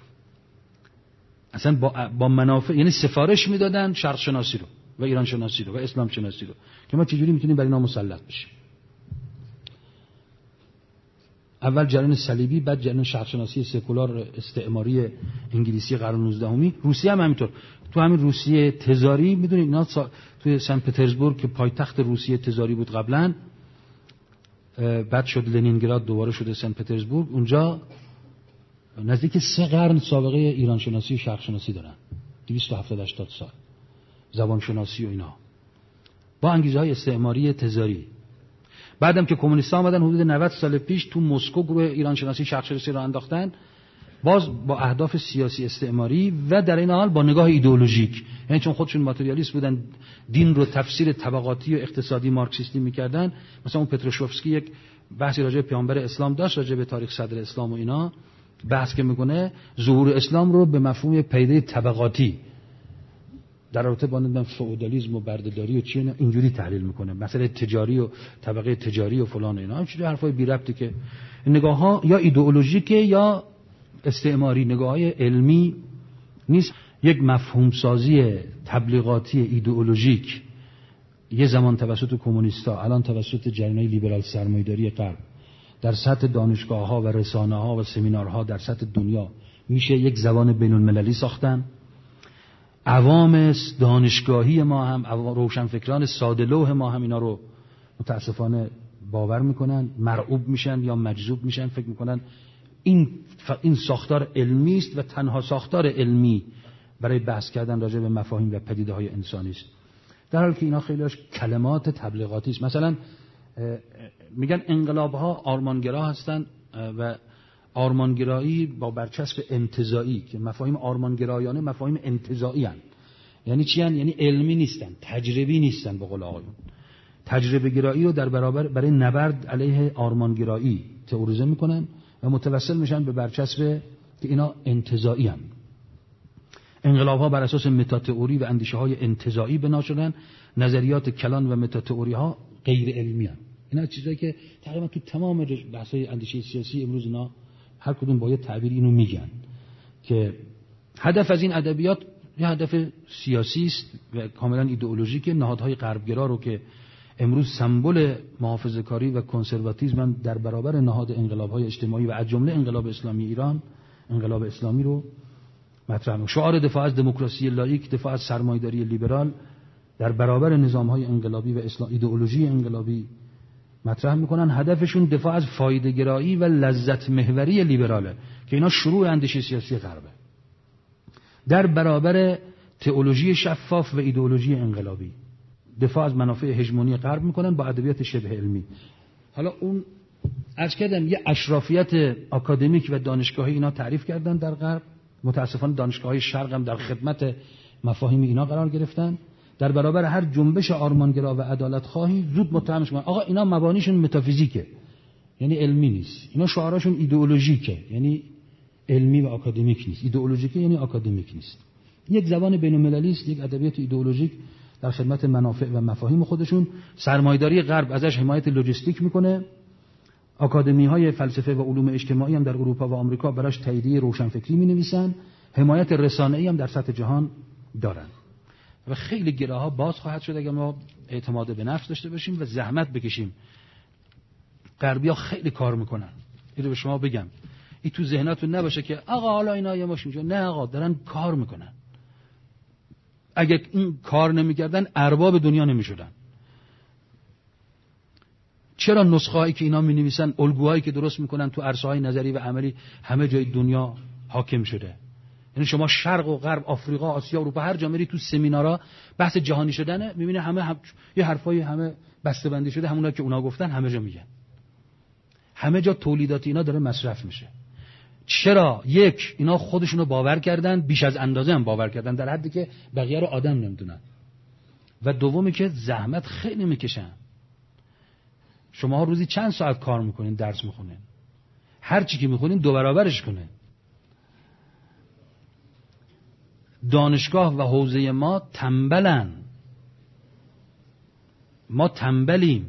اصلا با منافع، یعنی سفارش میدادن شرق شناسی رو و ایران شناسی رو و اسلام شناسی رو که ما چجوری میتونیم برای اینا مسلط بشیم. اول جریان صلیبی، بعد جریان شرق شناسی سکولار استعماری انگلیسی قرن 19. روسیه هم همینطور. تو همین روسیه تزاری میدونید اینا توی سن پترزبورگ که پایتخت روسیه تزاری بود قبلا، بعد شد لنینگراد، دوباره شده سن پترزبورگ. اونجا نزدیک 3 قرن سابقه ایران شناسی و شرق شناسی دارن، 270-80 سال زبان شناسی و اینا، با انگیزه‌های استعماری تزاری. بعدم که کمونیست‌ها آمدن حدود 90 سال پیش تو مسکو گروه ایران شناسی شرق شناسی را انداختن، باز با اهداف سیاسی استعماری و در این حال با نگاه ایدئولوژیک، یعنی چون خودشون ماتریالیست بودن دین رو تفسیر طبقاتی و اقتصادی مارکسیستی می‌کردن. مثلا اون پتروشوفسکی یک بحثی راجع به پیامبر اسلام داشت، راجع به تاریخ صدر اسلام و اینا بحث که میکنه ظهور اسلام رو به مفهوم پیده طبقاتی در رابطه با فئودالیسم و بردهداری و چی اینجوری تحلیل میکنه، مسئله تجاری و طبقه تجاری و فلان و اینا، همین حرفای بی ربطی که نگاه‌ها یا ایدئولوژیکه یا استعماری، نگاه‌های علمی نیست. یک مفهوم سازی تبلیغاتی ایدئولوژیک یه زمان توسط کمونیستا، الان توسط جریان‌های لیبرال سرمایه‌داری غرب در سطح دانشگاه‌ها و رسانه‌ها و سمینارها در سطح دنیا میشه یک زبان بین‌المللی ساختن. عوام دانشگاهی ما هم، روشنفکران ساده‌لوح ما هم اینا رو متاسفانه باور میکنن، مرعوب میشن یا مجذوب میشن، فکر میکنن این ساختار علمی است و تنها ساختار علمی برای بحث کردن راجع به مفاهیم و پدیده‌های انسانی است، در حالی که اینا خیلیش کلمات تبلیغاتی است. مثلا میگن انقلاب‌ها آرمانگرا هستن و آرمانگرایی با برچسب انتزاعی، که مفاهیم آرمانگرایانه مفاهیم انتزاعی هستند. یعنی چی هستند؟ یعنی علمی نیستن، تجربی نیستن. به قول آقایون تجربه گرایی رو در برابر برای نبرد علیه آرمانگرایی تئوریزه میکنن و متوسل میشن به برچسب که اینا انتزاعی هستند. انقلاب‌ها بر اساس متاتئوری و اندیشه‌های انتزاعی بنا شدن. نظریات کلان و متاتئوری‌ها غیر علمی هستند. اینا چیزایی که تقریبا تو تمام بحث‌های اندیشه سیاسی امروز اینا هر کدوم با یه تعبیر اینو میگن که هدف از این ادبیات یه هدف سیاسی است و کاملا ایدئولوژیک. نهادهای غربگرا رو که امروز سمبل محافظه‌کاری و کنسرواتیسم در برابر نهاد انقلاب‌های اجتماعی و از جمله انقلاب اسلامی ایران، انقلاب اسلامی رو مطرح می‌کنه. شعار دفاع از دموکراسی لاییک، دفاع از سرمایه‌داری لیبرال در برابر نظام‌های انقلابی و اسلام ایدئولوژی انقلابی مطرح میکنن. هدفشون دفاع از فایده گرایی و لذت محوری لیبراله که اینا شروع اندیشه سیاسی غربه، در برابر تئولوژی شفاف و ایدئولوژی انقلابی دفاع از منافع هژمونی غرب میکنن با ادبیات شبه علمی. حالا اون عرض کردم یه اشرافیت آکادمیک و دانشگاهی اینا تعریف کردن در غرب. متاسفانه دانشگاه‌های شرق هم در خدمت مفاهیم اینا قرار گرفتن. در برابر هر جنبش آرمانگرا و عدالت خواهی زود متهمش میکنن آقا اینا مبانیشون متافیزیکه، یعنی علمی نیست. اینا شعاراشون ایدئولوژیکه، یعنی علمی و آکادمیک نیست. ایدئولوژیکه یعنی آکادمیک نیست. یک زبان بین‌المللی است، یک ادبیات ایدئولوژیک در خدمت منافع و مفاهیم خودشون. سرمایه‌داری غرب ازش حمایت لوجستیک میکنه. آکادمی‌های فلسفه و علوم اجتماعی هم در اروپا و آمریکا براش تاییدیه روشنفکری می‌نویسن. حمایت رسانه‌ای هم در سطح جهان دارن. و خیلی گراها باز خواهد شد اگر ما اعتماد به نفس داشته باشیم و زحمت بکشیم. غربی‌ها خیلی کار میکنن. اینو به شما بگم، این تو ذهناتون نباشه که آقا حالا اینا یه ماشین، نه آقا دارن کار میکنن. اگه این کار نمیکردن ارباب دنیا نمیشدن. چرا نسخه‌هایی که اینا می‌نویسن، الگوهایی که درست میکنن تو عرصه‌های نظری و عملی همه جای دنیا حاکم شده؟ یعنی شما شرق و غرب، آفریقا، آسیا، اروپا، هر جا میری تو سمینارها بحث جهانی شدنه، می‌بینی همه یه حرفای همه بسته‌بندی شده، همونایی که اونا گفتن همه جا میگن. همه جا تولیدات اینا داره مصرف میشه. چرا؟ یک، اینا خودشونو باور کردن، بیش از اندازه هم باور کردن، در حدی که بقیه رو آدم نمیدونن. و دومی که زحمت خیلی میکشن. شما روزی چند ساعت کار میکنین، درس میخونین، هر چی که میخونین 2 برابرش کنین. دانشگاه و حوزه ما تنبلن، ما تنبلیم.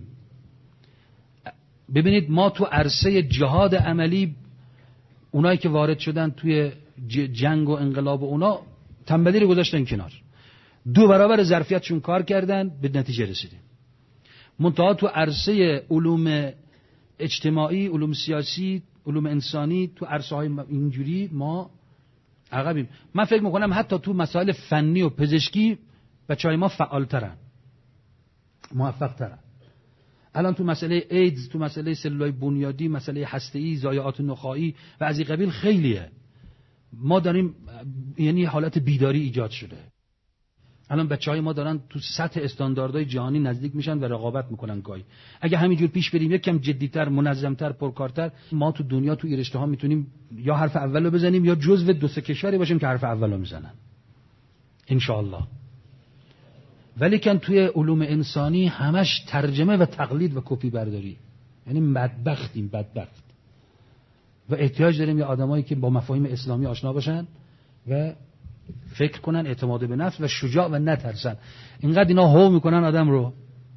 ببینید ما تو عرصه جهاد عملی، اونایی که وارد شدن توی جنگ و انقلاب و اونا تنبلی رو گذاشتن کنار، 2 برابر ظرفیتشون کار کردن، به نتیجه رسیدیم. منتها تو عرصه علوم اجتماعی، علوم سیاسی، علوم انسانی، تو عرصه‌های اینجوری ما عقبیم. من فکر میکنم حتی تو مسائل فنی و پزشکی بچهای ما فعالترن، موفقترن. الان تو مسئله ایدز، تو مسئله سلولای بنیادی، مسئله هسته‌ای، ضایعات نخاعی و از این قبیل خیلیه. ما داریم، یعنی حالت بیداری ایجاد شده. الان بچهای ما دارن تو سطح استانداردهای جهانی نزدیک میشن و رقابت میکنن گاهی. اگه همینجور پیش بریم یکم جدی‌تر، منظم‌تر، پرکارتر، ما تو دنیا تو این رشته‌ها میتونیم یا حرف اولو بزنیم یا جزو 2-3 کشوری باشیم که حرف اولو میزنن ان شاء الله. ولیکن توی علوم انسانی همش ترجمه و تقلید و کپی برداری. یعنی بدبختیم، بدبخت. و احتیاج داریم یه آدمایی که با مفاهیم اسلامی آشنا باشن و فکر کنن، اعتماد به نفس و شجاع و نترسن. اینقدر اینا هو میکنن آدم رو.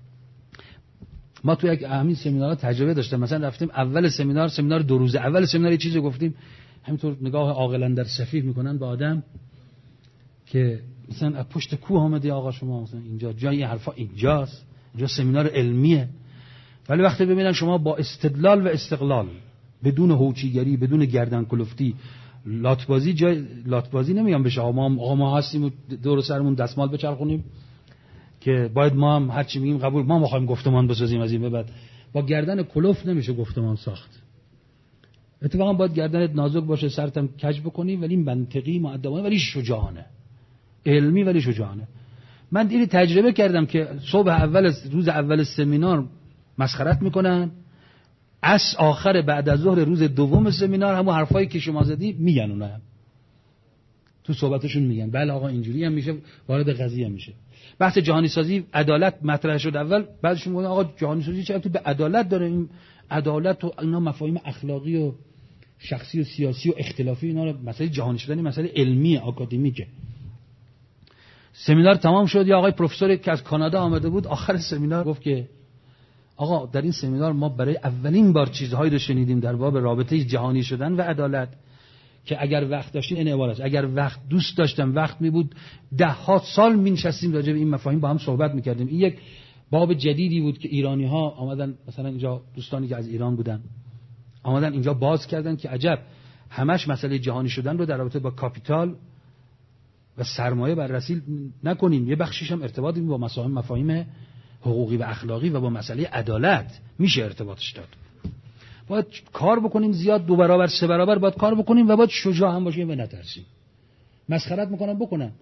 ما توی یک همین سمینارها تجربه داشتم. مثلا رفتیم اول سمینار 2 روزه، اول سمینار یه چیزی گفتیم، همینطور نگاه عاقلانه در سفیه میکنن با آدم که مثلا از پشت کوه آمدی آقا شما، مثلا اینجا جای حرفا اینجاست، اینجا سمینار علمیه. ولی وقتی ببینن شما با استدلال و استقلال، بدون هوچیگری، بدون گردن کلفتی، لاتبازی نمیگم بشه آقا ما هستیم و دور سرمون دستمال بچرخونیم که باید ما هم هر چی میگیم قبول، ما میخوایم گفتمان بسازیم از این به بعد. با گردن کلفت نمیشه گفتمان ساخت. اتفاقا باید گردنت نازک باشه، سرتم کج بکنی، ولی منطقی، مؤدبانه، ولی شجاعانه، علمی ولی شجاعانه. من اینو تجربه کردم که صبح روز اول سمینار مسخرت میکنن، آخر بعد از ظهر روز دوم سمینار همون حرفایی که شما زدی میگن، اونا هم تو صحبتشون میگن بله آقا اینجوری هم میشه، وارد قضیه هم میشه. بحث جهانی سازی عدالت مطرح شد اول، بعدشون میگن آقا جهانی سازی چه به عدالت داره؟ این عدالت و اینا مفاهیم اخلاقی و شخصی و سیاسی و اختلافی، اینا رو مسئله جهانی شدن مسئله علمی آکادمیکه. سمینار تمام شد، یا آقای پروفسوری که از کانادا آمده بود آخر سمینار گفت که آقا در این سمینار ما برای اولین بار چیزهایی رو شنیدیم در باب رابطه جهانی شدن و عدالت که اگر وقت داشتین این عبارت، اگر وقت دوست داشتم وقت می بود 10 سال می‌نشستیم راجع به این مفاهیم با هم صحبت می‌کردیم. این یک باب جدیدی بود که ایرانی‌ها آمدن، مثلا اینجا دوستانی که از ایران بودن آمدن اینجا باز کردن که عجب همش مسئله جهانی شدن رو در رابطه با کاپیتال و سرمایه بررسی نکنیم، یه بخشیش هم ارتباطی با مفاهیم حقوقی و اخلاقی و با مسئله عدالت میشه ارتباطش داد. باید کار بکنیم زیاد، 2 برابر 3 برابر باید کار بکنیم و باید شجاع هم باشیم و نترسیم. مسخرت میکنن بکنن،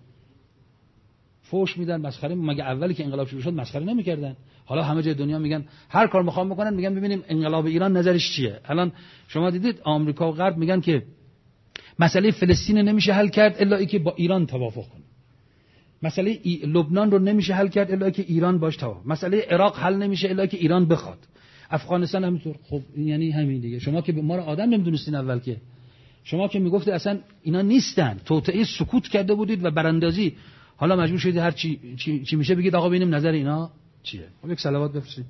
فوش میدن، مسخره. مگه اولی که انقلاب شروع شد مسخره نمیکردن؟ حالا همه جای دنیا میگن هر کار میخوام بکنن، میگن ببینیم انقلاب ایران نظرش چیه. الان شما دیدید آمریکا و غرب میگن که مسئله فلسطین نمیشه حل کرد الا اینکه با ایران توافق کنه. مسئله لبنان رو نمیشه حل کرد الا که ایران باش توافق. مسئله عراق حل نمیشه الا که ایران بخواد. افغانستان همینطور. خب یعنی همین دیگه. شما که ما رو آدم نمیدونستین اول، که شما که میگفتید اصلا اینا نیستن، توطئه سکوت کرده بودید و براندازی، حالا مجبور شدید هر چی میشه بگید آقا ببینیم نظر اینا چیه. خب یک صلوات بفرستید.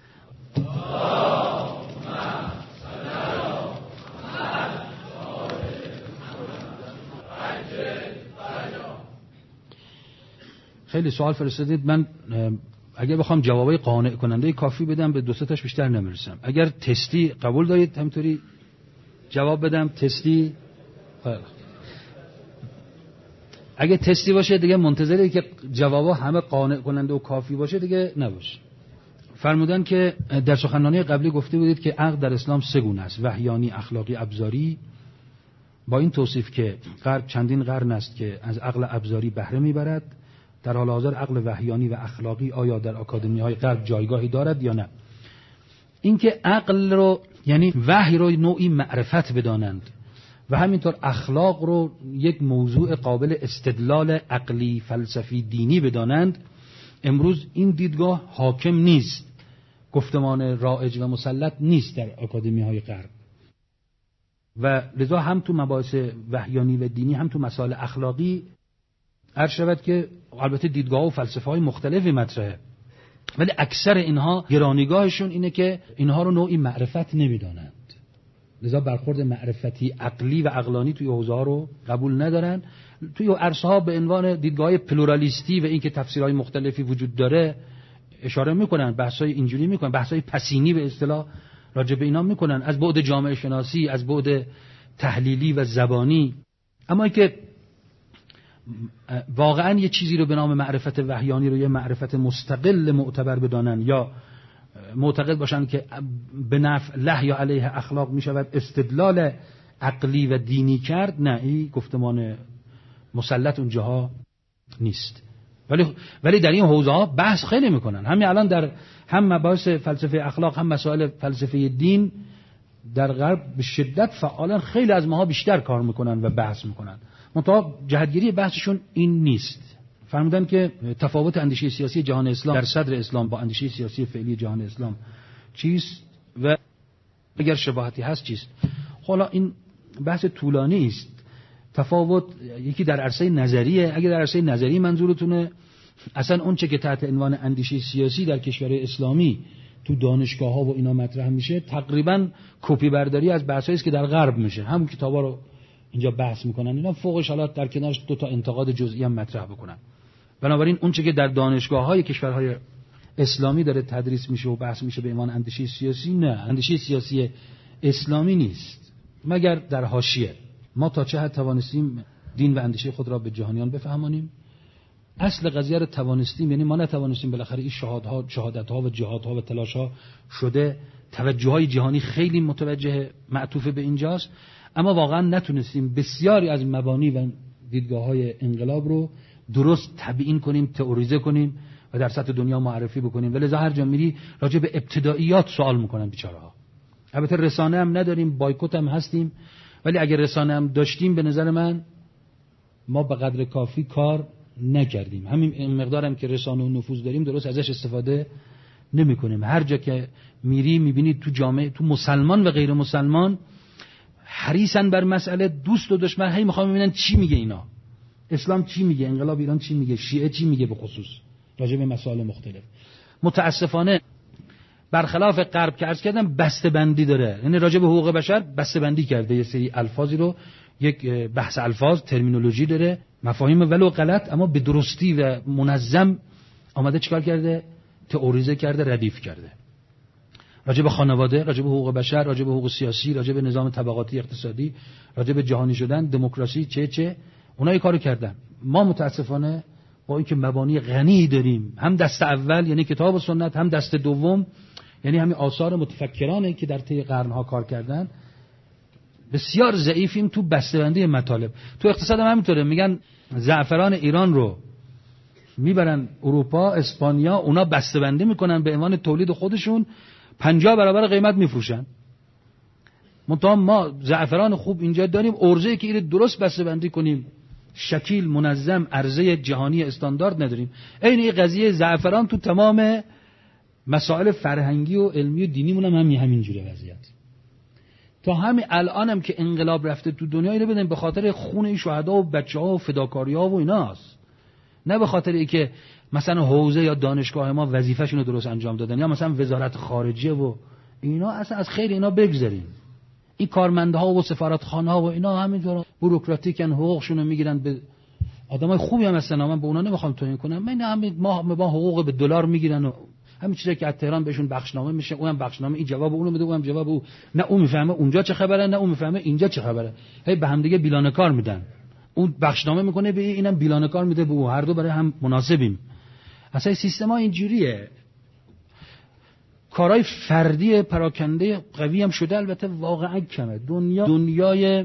خیلی سوال فرستادید. من اگر بخوام جوابای قانع کننده کافی بدم به 2-3 تاش بیشتر نمیرسم. اگر تستی قبول دارید همینطوری جواب بدم. تستی اگه تستی باشه دیگه منتظری که جوابا همه قانع کننده و کافی باشه دیگه نباشه. فرمودن که در سخنرانی قبلی گفته بودید که عقل در اسلام 3 گونه است: وحیانی، اخلاقی، ابزاری. با این توصیف که غرب چندین قرن است که از عقل ابزاری بهره میبرد، در حال حاضر عقل وحیانی و اخلاقی آیا در آکادمی‌های غرب جایگاهی دارد یا نه؟ اینکه عقل رو یعنی وحی رو نوعی معرفت بدانند و همینطور اخلاق رو یک موضوع قابل استدلال عقلی، فلسفی، دینی بدانند، امروز این دیدگاه حاکم نیست، گفتمان رایج و مسلط نیست در آکادمی‌های غرب. و لذا هم تو مباحث وحیانی و دینی هم تو مسائل اخلاقی عرض شود که البته دیدگاه و فلسفه های مختلفی مطرحه، ولی اکثر اینها گرانیگاهشون اینه که اینها رو نوعی معرفت نمیدانند، لذا برخورد معرفتی عقلی و عقلانی توی حوزه ها رو قبول ندارن. توی عرصه ها به عنوان دیدگاه پلورالیستی و اینکه تفسیرهای مختلفی وجود داره اشاره میکنن، بحثای اینجوری میکنن، بحثای پسینی به اصطلاح راجع به اینا میکنن، از بعد جامعه شناسی، از بعد تحلیلی و زبانی. اما اینکه واقعا یه چیزی رو به نام معرفت وحیانی رو یه معرفت مستقل معتبر بدانن یا معتقد باشن که به نفع له یا علیه اخلاق می شود استدلال عقلی و دینی کرد، نه، این گفتمان مسلط اونجاها نیست. ولی در این حوزه‌ها بحث خیلی میکنن. همین الان در هم مباحث فلسفه اخلاق هم مسائل فلسفه دین در غرب به شدت فعالن، خیلی از ماها بیشتر کار میکنن و بحث میکنن. منتها جهتگیری بحثشون این نیست. فرمودن که تفاوت اندیشه سیاسی جهان اسلام در صدر اسلام با اندیشه سیاسی فعلی جهان اسلام چیست و اگر شباهتی هست چیست. حالا این بحث طولانی است. تفاوت یکی در عرصه نظریه. اگر در عرصه نظری منظورتونه، اصلا اون چه که تحت عنوان اندیشه سیاسی در کشور اسلامی تو دانشگاه‌ها و اینا مطرح میشه تقریبا کپی برداری از بحثایی است که در غرب میشه. همون کتابا رو اینجا بحث میکنن، اینا فوقش حالات در کنارش دو تا انتقاد جزئی هم مطرح بکنن. بنابراین اون چه که در دانشگاه‌های کشورهای اسلامی داره تدریس میشه و بحث میشه به عنوان اندیشه سیاسی، نه، اندیشه سیاسی اسلامی نیست، مگر در حاشیه. ما تا چه حد توانستیم دین و اندیشه خود را به جهانیان بفهمانیم. اصل قضیه رو توانستیم، یعنی ما نتوانستیم. بالاخره این شهادت‌ها و جهادها و تلاش‌ها شده، توجه‌های جهانی خیلی متوجه معطوف به اینجاست، اما واقعا نتونستیم بسیاری از مبانی و دیدگاه‌های انقلاب رو درست تبیین کنیم، تئوریزه کنیم و در سطح دنیا معرفی بکنیم. ولذا هر جا میری راجع به ابتداییات سوال میکنن بیچاره‌ها. البته رسانه هم نداریم، بایکوت هم هستیم، ولی اگر رسانه هم داشتیم به نظر من ما به قدر کافی کار نکردیم. همین مقدارم که رسانه و نفوذ داریم درست ازش استفاده نمی‌کنیم. هر جا که میری می‌بینید تو جامعه، تو مسلمان و غیر مسلمان حریصن بر مسئله دوست و دشمن، هی می‌خوام ببینن چی میگه اینا. اسلام چی میگه، انقلاب ایران چی میگه، شیعه چی میگه، به خصوص راجع به مسائل مختلف. متاسفانه برخلاف غرب که عرض کردم بسته‌بندی داره، یعنی راجع به حقوق بشر بسته‌بندی کرده، یه سری الفاظی رو، یک بحث الفاظ، ترمینولوژی داره، مفاهیم ولو غلط اما به درستی و منظم آمده چیکار کرده، تئوریزه کرده، ردیف کرده. راجع به خانواده، راجع به حقوق بشر، راجع به حقوق سیاسی، راجع به نظام طبقاتی اقتصادی، راجع به جهانی شدن، دموکراسی، چه اونایی کارو کردن. ما متاسفانه با اینکه مبانی غنی داریم، هم دست اول یعنی کتاب و سنت، هم دست دوم یعنی همین آثار متفکرانی که در طی قرن‌ها کار کردن، بسیار ضعیفیم تو بسته‌بندی مطالب. تو اقتصاد هم همینطوره، میگن زعفران ایران رو میبرن اروپا، اسپانیا، اونا بسته‌بندی میکنن به عنوان تولید خودشون، 50 برابر قیمت میفروشن. منتها ما زعفران خوب اینجا داریم، ارزه‌ای که اینو درست بسته‌بندی کنیم، شکیل، منظم، عرضه جهانی استاندارد نداریم. این قضیه زعفران تو تمام مسائل فرهنگی و علمی و دینیمون هم همین جوره وضعیت. تا همین الانم که انقلاب رفته تو دنیا، اینو بدونیم به خاطر خون این شهدا و بچه‌ها و فداکاری‌ها و ایناست، نه به خاطر اینکه مثلا حوزه یا دانشگاه ما وظیفه‌شون رو درست انجام دادن، یا مثلا وزارت خارجه و اینا. اصلا از خیر اینا بگذریم. این کارمندها و سفارتخانه‌ها و اینا همینطور بوروکراتیکن، حقوقشون رو میگیرن، به آدمای خوبی هم هستن، من به اونا نمیخوام توهین کنم. من همین ما حقوق به دلار میگیرن و همین چیزایی که از تهران بهشون بخشنامه میشه، اونم بخشنامه، این جواب اونو میده، اونم جواب او، نه اون میفهمه اونجا چه خبره، نه اون میفهمه اینجا چه خبره، هی به هم دیگه بیلانه کار میدن. اون بخشنامه میکنه به اینم بیلانه کار میده به او، هر دو برای هم مناسبیم. اصلا سیستما اینجوریه. کارهای فردی پراکنده قوی هم شده، البته واقعا کمه. دنیای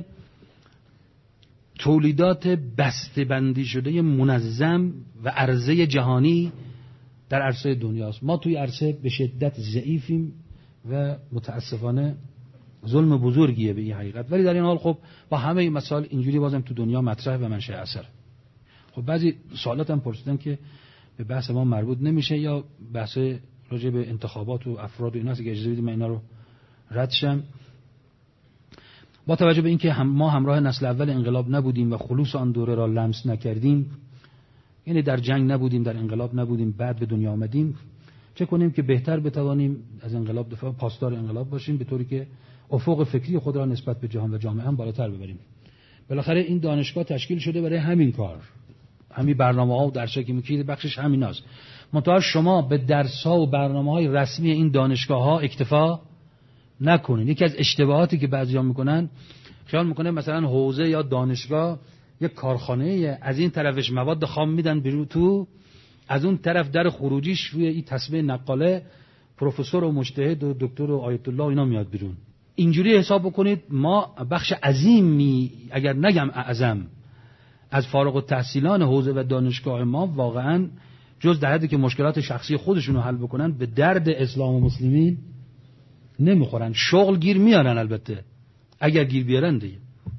تولیدات بسته‌بندی شده منظم و عرضه جهانی در عرصه دنیاست. ما توی عرصه به شدت ضعیفیم و متاسفانه ظلم بزرگیه به این حقیقت. ولی در این حال خب با همه این مسائل اینجوری بازم تو دنیا مطرح و منشأ اثر. خب بعضی سوالات هم پرسیدن که به بحث ما مربوط نمیشه، یا بحث راجع به انتخابات و افراد و اینا است که اجازه بدید من اینا رو رد شم. با توجه به اینکه ما همراه نسل اول انقلاب نبودیم و خلوص آن دوره را لمس نکردیم، یعنی در جنگ نبودیم، در انقلاب نبودیم، بعد به دنیا آمدیم، چه کنیم که بهتر بتوانیم از انقلاب دفاع، پاسدار انقلاب باشیم، به طوری که افق فکری خود را نسبت به جهان و جامعه هم بالاتر ببریم. بالاخره این دانشگاه تشکیل شده برای همین کار. همین برنامه‌ها و درسایی که می‌گیرید بخشش همیناست. منتها شما به درس‌ها و برنامه‌های رسمی این دانشگاه‌ها اکتفا نکنید. یکی از اشتباهاتی که بعضی‌ها می‌کنن، خیال می‌کنه مثلا حوزه یا دانشگاه یک کارخانه، از این طرفش مواد خام میدن بیرون تو، از اون طرف در خروجیش روی این تسمه نقاله پروفسور و مجتهد و دکتر و آیت الله اینا میاد بیرون. اینجوری حساب بکنید ما بخش عظیمی، اگر نگم اعظم، از فارغ التحصیلان حوزه و دانشگاه ما واقعا جز در حدی که مشکلات شخصی خودشون رو حل بکنن به درد اسلام و مسلمین نمیخورن. شغل گیر میارن البته، اگر گیر بیارن دیگه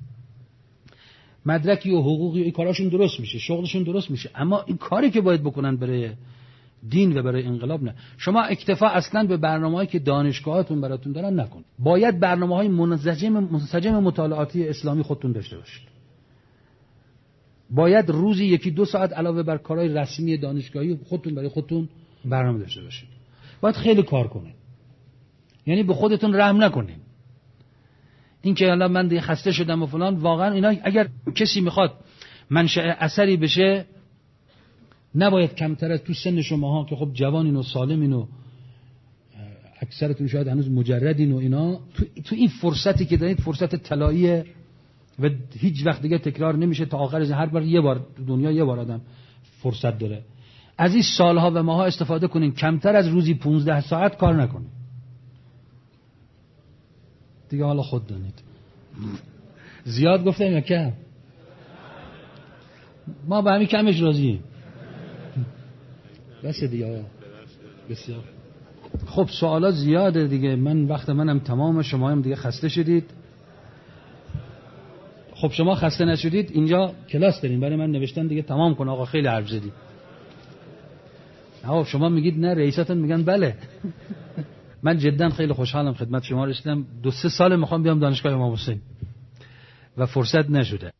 مدرکی و حقوقی این کاراشون درست میشه، شغلشون درست میشه، اما این کاری که باید بکنن برای دین و برای انقلاب نه. شما اکتفا اصلا به برنامه‌ای که دانشگاهاتون براتون دارن نکن. باید برنامه‌های منسجم مطالعاتی اسلامی خودتون داشته باشید. باید روزی 1-2 ساعت علاوه بر کارهای رسمی دانشگاهی خودتون برای خودتون برنامه داشته باشید. باید خیلی کار کنید. یعنی به خودتون رحم نکنید. این که الان من دیگه خسته شدم و فلان، واقعا اینا اگر کسی میخواد منشأ اثری بشه نباید کمتر از تو سن شماها که خب جوانین و سالمین و اکثرتون شاید هنوز مجردین و اینا، تو این فرصتی که دارید فرصت طلاییه و هیچ وقت دیگه تکرار نمیشه تا آخر هر بار یه بار دنیا یه بار آدم فرصت داره. از این سالها و ماها استفاده کنین، کمتر از روزی 15 ساعت کار نکنین دیگه. حالا خود دانید. زیاد گفتم یا کم؟ ما به همین کمش راضییم. بس دیگه. بسیار خب سوالات زیاده دیگه، من وقت منم تمام، شما هم دیگه خسته شدید. خب شما خسته نشدید، اینجا کلاس داریم برای من نوشتن دیگه تمام کن آقا، خیلی حرف زدی. آقا شما میگید نه، رئیساتون میگن بله. من جدا خیلی خوشحالم خدمت شما رسیدم. 2-3 سال میخوام بیام دانشگاه امام حسین و فرصت نشده.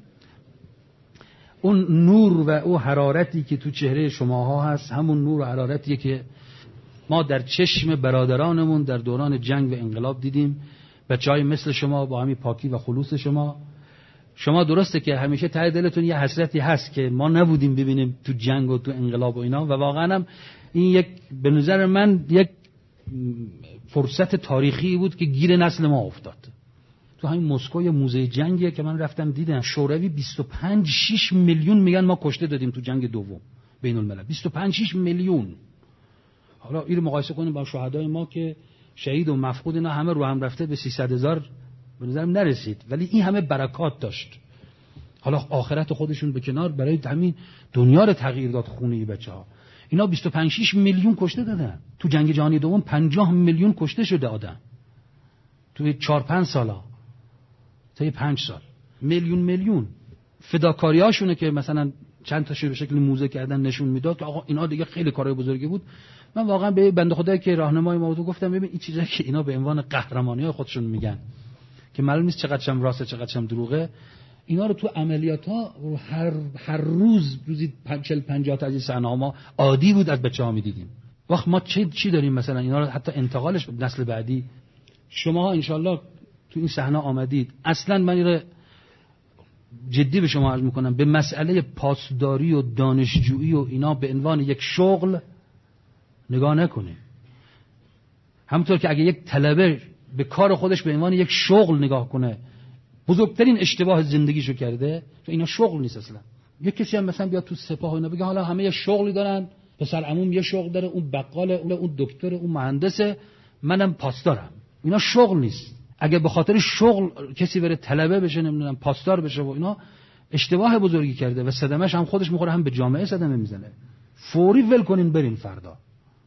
اون نور و اون حرارتی که تو چهره شماها هست، همون نور و حرارتیه که ما در چشم برادرانمون در دوران جنگ و انقلاب دیدیم. بچهای مثل شما با همین پاکی و خلوص شما درسته که همیشه ته دلتون یه حسرتی هست که ما نبودیم ببینیم تو جنگ و تو انقلاب و اینا، و واقعا هم این یک به نظر من یک فرصت تاریخی بود که گیر نسل ما افتاد. تو همین مسکو یه موزه جنگیه که من رفتم دیدم، شوروی 25-6 میلیون میگن ما کشته دادیم تو جنگ دوم بین الملل. 25-6 میلیون. حالا این رو مقایسه کنیم با شهدای ما که شهید و مفقود اینا همه رو هم رفته به 300,000 به نظرم نرسید، ولی این همه برکات داشت. حالا آخرت خودشون به کنار، برای همین دنیا رو تغییر داد خونه ای بچه‌ها. اینا 25-6 میلیون کشته دادن تو جنگ جهانی دوم. 50 میلیون کشته شده آدم توی 4-5 سالا، تا 5 سال. میلیون فداکاریاشونه که مثلا چند تاشو به شکل موزه کردن نشون میداد که آقا اینا دیگه خیلی کارهای بزرگی بود. من واقعا به بنده خدایی که راهنمای ما بود گفتم ببین این چیزایی که اینا به عنوان قهرمانی‌های خودشون میگن که معلوم نیست چقدر چم راسته چقدر چم دروغه، اینا رو تو عملیات‌ها هر روزی 40-50 تا از این صحنه‌ها ما عادی بود از بچه‌ها می‌دیدیم. وقت ما چی داریم مثلا اینا رو حتی انتقالش به نسل بعدی. شماها انشالله تو این صحنه آمدید. اصلا من اینو جدی به شما عرض می‌کنم، به مسئله پاسداری و دانشجویی و اینا به عنوان یک شغل نگاه نکنید. همونطور که اگه یک طلبه به کار خودش به عنوان یک شغل نگاه کنه، بزرگترین اشتباه زندگیشو کرده. تو اینا شغل نیست اصلا. یک کسی هم مثلا بیاد تو سپاه و اینا بگه حالا همه یه شغلی دارن، پسر عموم یه شغل داره، اون بقاله، اون دکتر، اون مهندسه، منم پاسدارم. اینا شغل نیست. اگه به خاطر شغل کسی بره طلبه بشه، نمیدونم پاسدار بشه و اینا، اشتباه بزرگی کرده و صدمه‌اش هم خودش میخوره، هم به جامعه صدمه میزنه. فوری ول کنین برین فردا.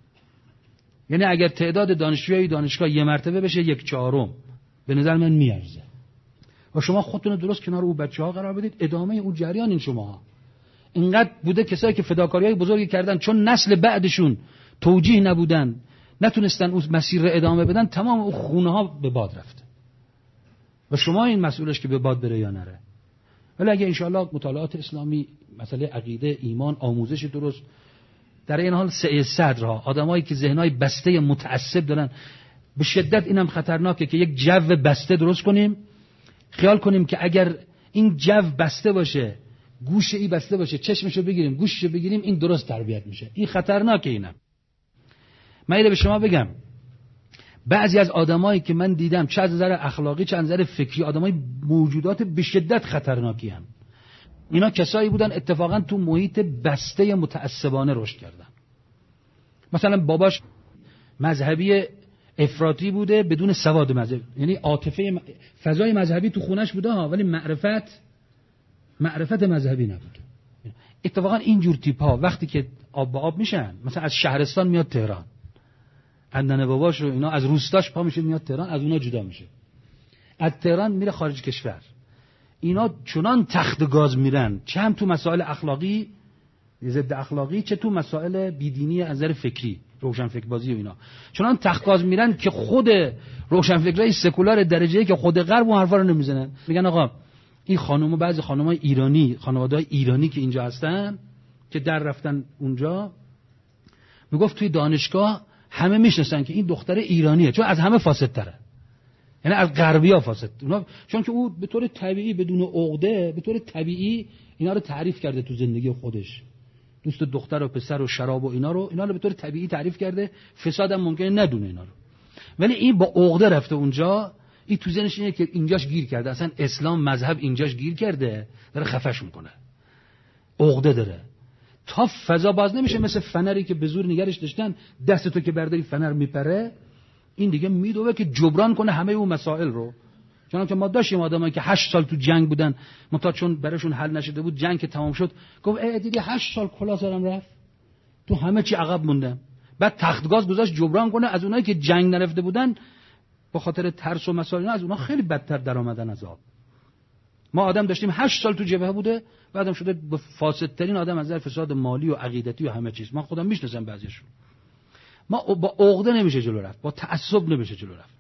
یعنی اگر تعداد دانشجوی دانشگاه یه مرتبه بشه 1/4 به نظر من میارزه. و شما خودتون درست کنار او بچه‌ها قرار بدید، ادامه اون جریان. این شماها اینقدر بوده کسایی که فداکاری‌های بزرگی کردن، چون نسل بعدشون توجیه نبودن، نتونستن اون مسیر رو ادامه بدن، تمام اون خونه‌ها به باد رفته. و شما این مسئولش که به باد بره یا نره. ولی اگه انشاءالله مطالعات اسلامی، مسئله عقیده، ایمان، آموزش درست، در این حال سعی صدرها، آدمایی که ذهنای بسته متعصب دارن، به شدت اینم خطرناکه که یک جو بسته درست کنیم. خیال کنیم که اگر این جو بسته باشه، گوشه‌ای بسته باشه، چشمشو بگیریم، گوششو بگیریم، این درست تربیت میشه. این خطرناکه. اینم من اینو به شما بگم، بعضی از آدمایی که من دیدم، چه از نظر اخلاقی چه از نظر فکری، آدمای موجودات به شدت خطرناکی ان. اینا کسایی بودن اتفاقا تو محیط بسته متعصبانه رشد کردن. مثلا باباش مذهبی افراطی بوده بدون سواد مذهبی، یعنی عاطفه فضای مذهبی تو خونش بوده ها، ولی معرفت معرفت مذهبی نبود. اتفاقا این جور تیپ‌ها وقتی که آب به آب میشن، مثلا از شهرستان میاد تهران، عندن باباش رو اینا از روستاش پا میشه میاد تهران، از اونا جدا میشه، از تهران میره خارج کشور. اینا چنان تخت گاز میرن، چه هم تو مسائل اخلاقی ضد اخلاقی، چه تو مسائل بیدینی از نظر فکری، روشنفکربازی و اینا، چنان تخت گاز میرن که خود روشنفکرای سکولار درجه‌ای که خود غرب اون حرفا رو نمیزنن. میگن آقا این خانوما، بعضی خانمای ایرانی، خانواده‌های ایرانی که اینجا هستن که در رفتن اونجا، میگفت توی دانشگاه همه میشناسن که این دختر ایرانیه، چون از همه فاسدتره، یعنی از غربی‌ها فاسد. اونا چون که او به طور طبیعی بدون عقده، به طور طبیعی اینا رو تعریف کرده تو زندگی خودش، دوست دختر و پسر و شراب و اینا رو به طور طبیعی تعریف کرده، فساد هم ممکنه ندونه اینا رو، ولی این با عقده رفته اونجا. این تو ذهنش اینه که اینجاش گیر کرده، اصلا اسلام مذهب اینجاش گیر کرده، داره خفش میکنه، عقده داره، تا فضا باز نمیشه، مثل فنری که به زور نگرش داشتن، دست تو که برداری فنر میپره، این دیگه میدوه که جبران کنه همه اون مسائل رو. چون که ما داشتیم آدمایی که 8 سال تو جنگ بودن، متا چون براشون حل نشده بود، جنگ که تمام شد گفت دیدی 8 سال کلا سرم رفت، تو همه چی عقب موندم. بعد تختگاز گذاشت جبران کنه از اونایی که جنگ نرفته بودن به خاطر ترس و مسائل، از اونها خیلی بدتر در آمدن از آب. ما آدم داشتیم 8 سال تو جبهه بوده، بعدم شده به فاسدترین آدم از نظر فساد مالی و عقیدتی و همه چیز. ما خودم میشناسم بعضیشون. ما با عقده نمیشه جلو رفت، با تعصب نمیشه جلو رفت.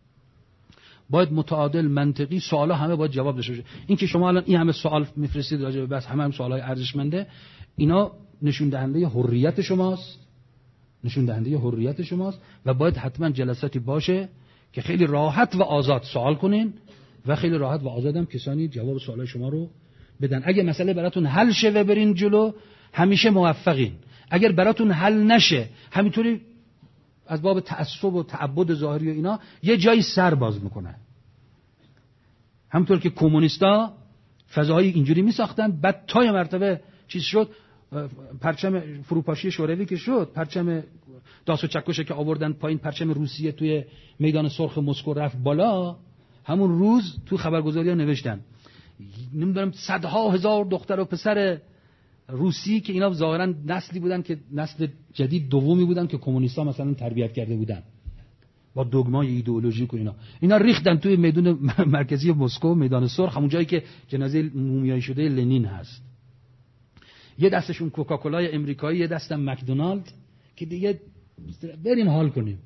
باید متعادل، منطقی، سوالا همه باید جواب داشته باشه. این که شما الان این همه سوال میفرستید راجع به بس همه سوالای ارزشمنده، اینا نشون دهنده حریت شماست، نشون دهنده حریت شماست و باید حتما جلساتی باشه که خیلی راحت و آزاد سوال کنین و خیلی راحت و آزادم کسانی جواب سوالای شما رو بدن. اگه مسئله براتون حل شه و برین جلو، همیشه موفقین. اگر براتون حل نشه، همینطوری از باب تعصب و تعبد ظاهری و اینا یه جایی سر باز میکنه. همونطور که کمونیستا فضاهای اینجوری میساختن، بعد تا یه مرتبه چیز شد، پرچم فروپاشی شوروی که شد، پرچم داس و چکشه که آوردن پایین، پرچم روسیه توی میدان سرخ مسکو رفت بالا، همون روز تو خبرگزاری‌ها نوشتن نمیدونم صدها هزار دختر و پسر روسی که اینا ظاهرا نسلی بودن که نسل جدید دومی بودن که کمونیستا مثلا تربیت کرده بودن با دگمای ایدئولوژیک و اینا ریختن توی میدان مرکزی مسکو، میدان سرخ، همون جایی که جنازه مومیایی شده لنین هست. یه دستشون کوکاکولای امریکایی، یه دستم مکدونالد، که دیگه بریم حال کنیم.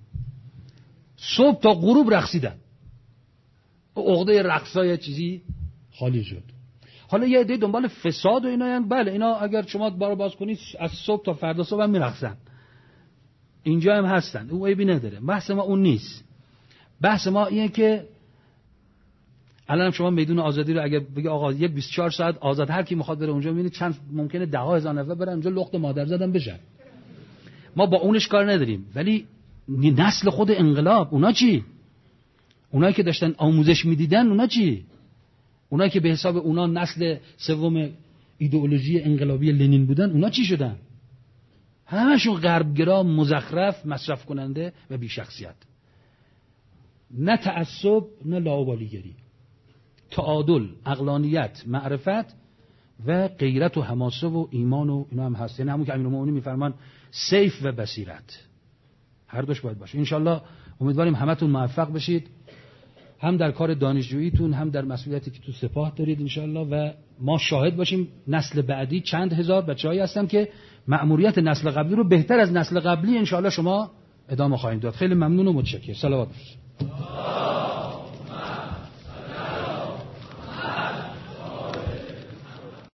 صبح تا غروب رقصیدن، عقده رقصای چیزی خالی شد. حالا یه عده دنبال فساد و اینا، بله اینا اگر شما بارو باز کنید از صبح تا فردا صبح هم میرقصن، اینجا هم هستن، اون عیبی نداره. بحث ما اون نیست. بحث ما اینه که الان شما میدون آزادی رو اگر بگی آقا یک 24 ساعت آزاد، هر کی میخواد بره اونجا، میبینید چند ممکنه 10,000 نفر برن اونجا لخت مادر زدن بشن. ما با اونش کار نداریم، ولی نسل خود انقلاب اونا چی؟ اونایی که داشتن آموزش میدیدن اونا چی؟ اونایی که به حساب اونا نسل سوم ایدئولوژی انقلابی لنین بودن اونا چی شدن؟ همشون غربگرا، مزخرف، مصرف کننده و بی شخصیت. نه تعصب نه لاابالیگری، تعادل، عقلانیت، معرفت و غیرت و حماسه و ایمان و اینا هم هست. یعنی همون که امیرالمومنین میفرمان سیف و بصیرت، هر دوش باید باشه. انشالله امیدواریم همتون موفق بشید، هم در کار دانشجوییتون، هم در مسئولیتی که تو سپاه دارید انشالله، و ما شاهد باشیم نسل بعدی چند هزار بچه‌ای هستن که مأموریت نسل قبلی رو بهتر از نسل قبلی انشالله شما ادامه خواهید داد. خیلی ممنون و متشکرم. صلوات.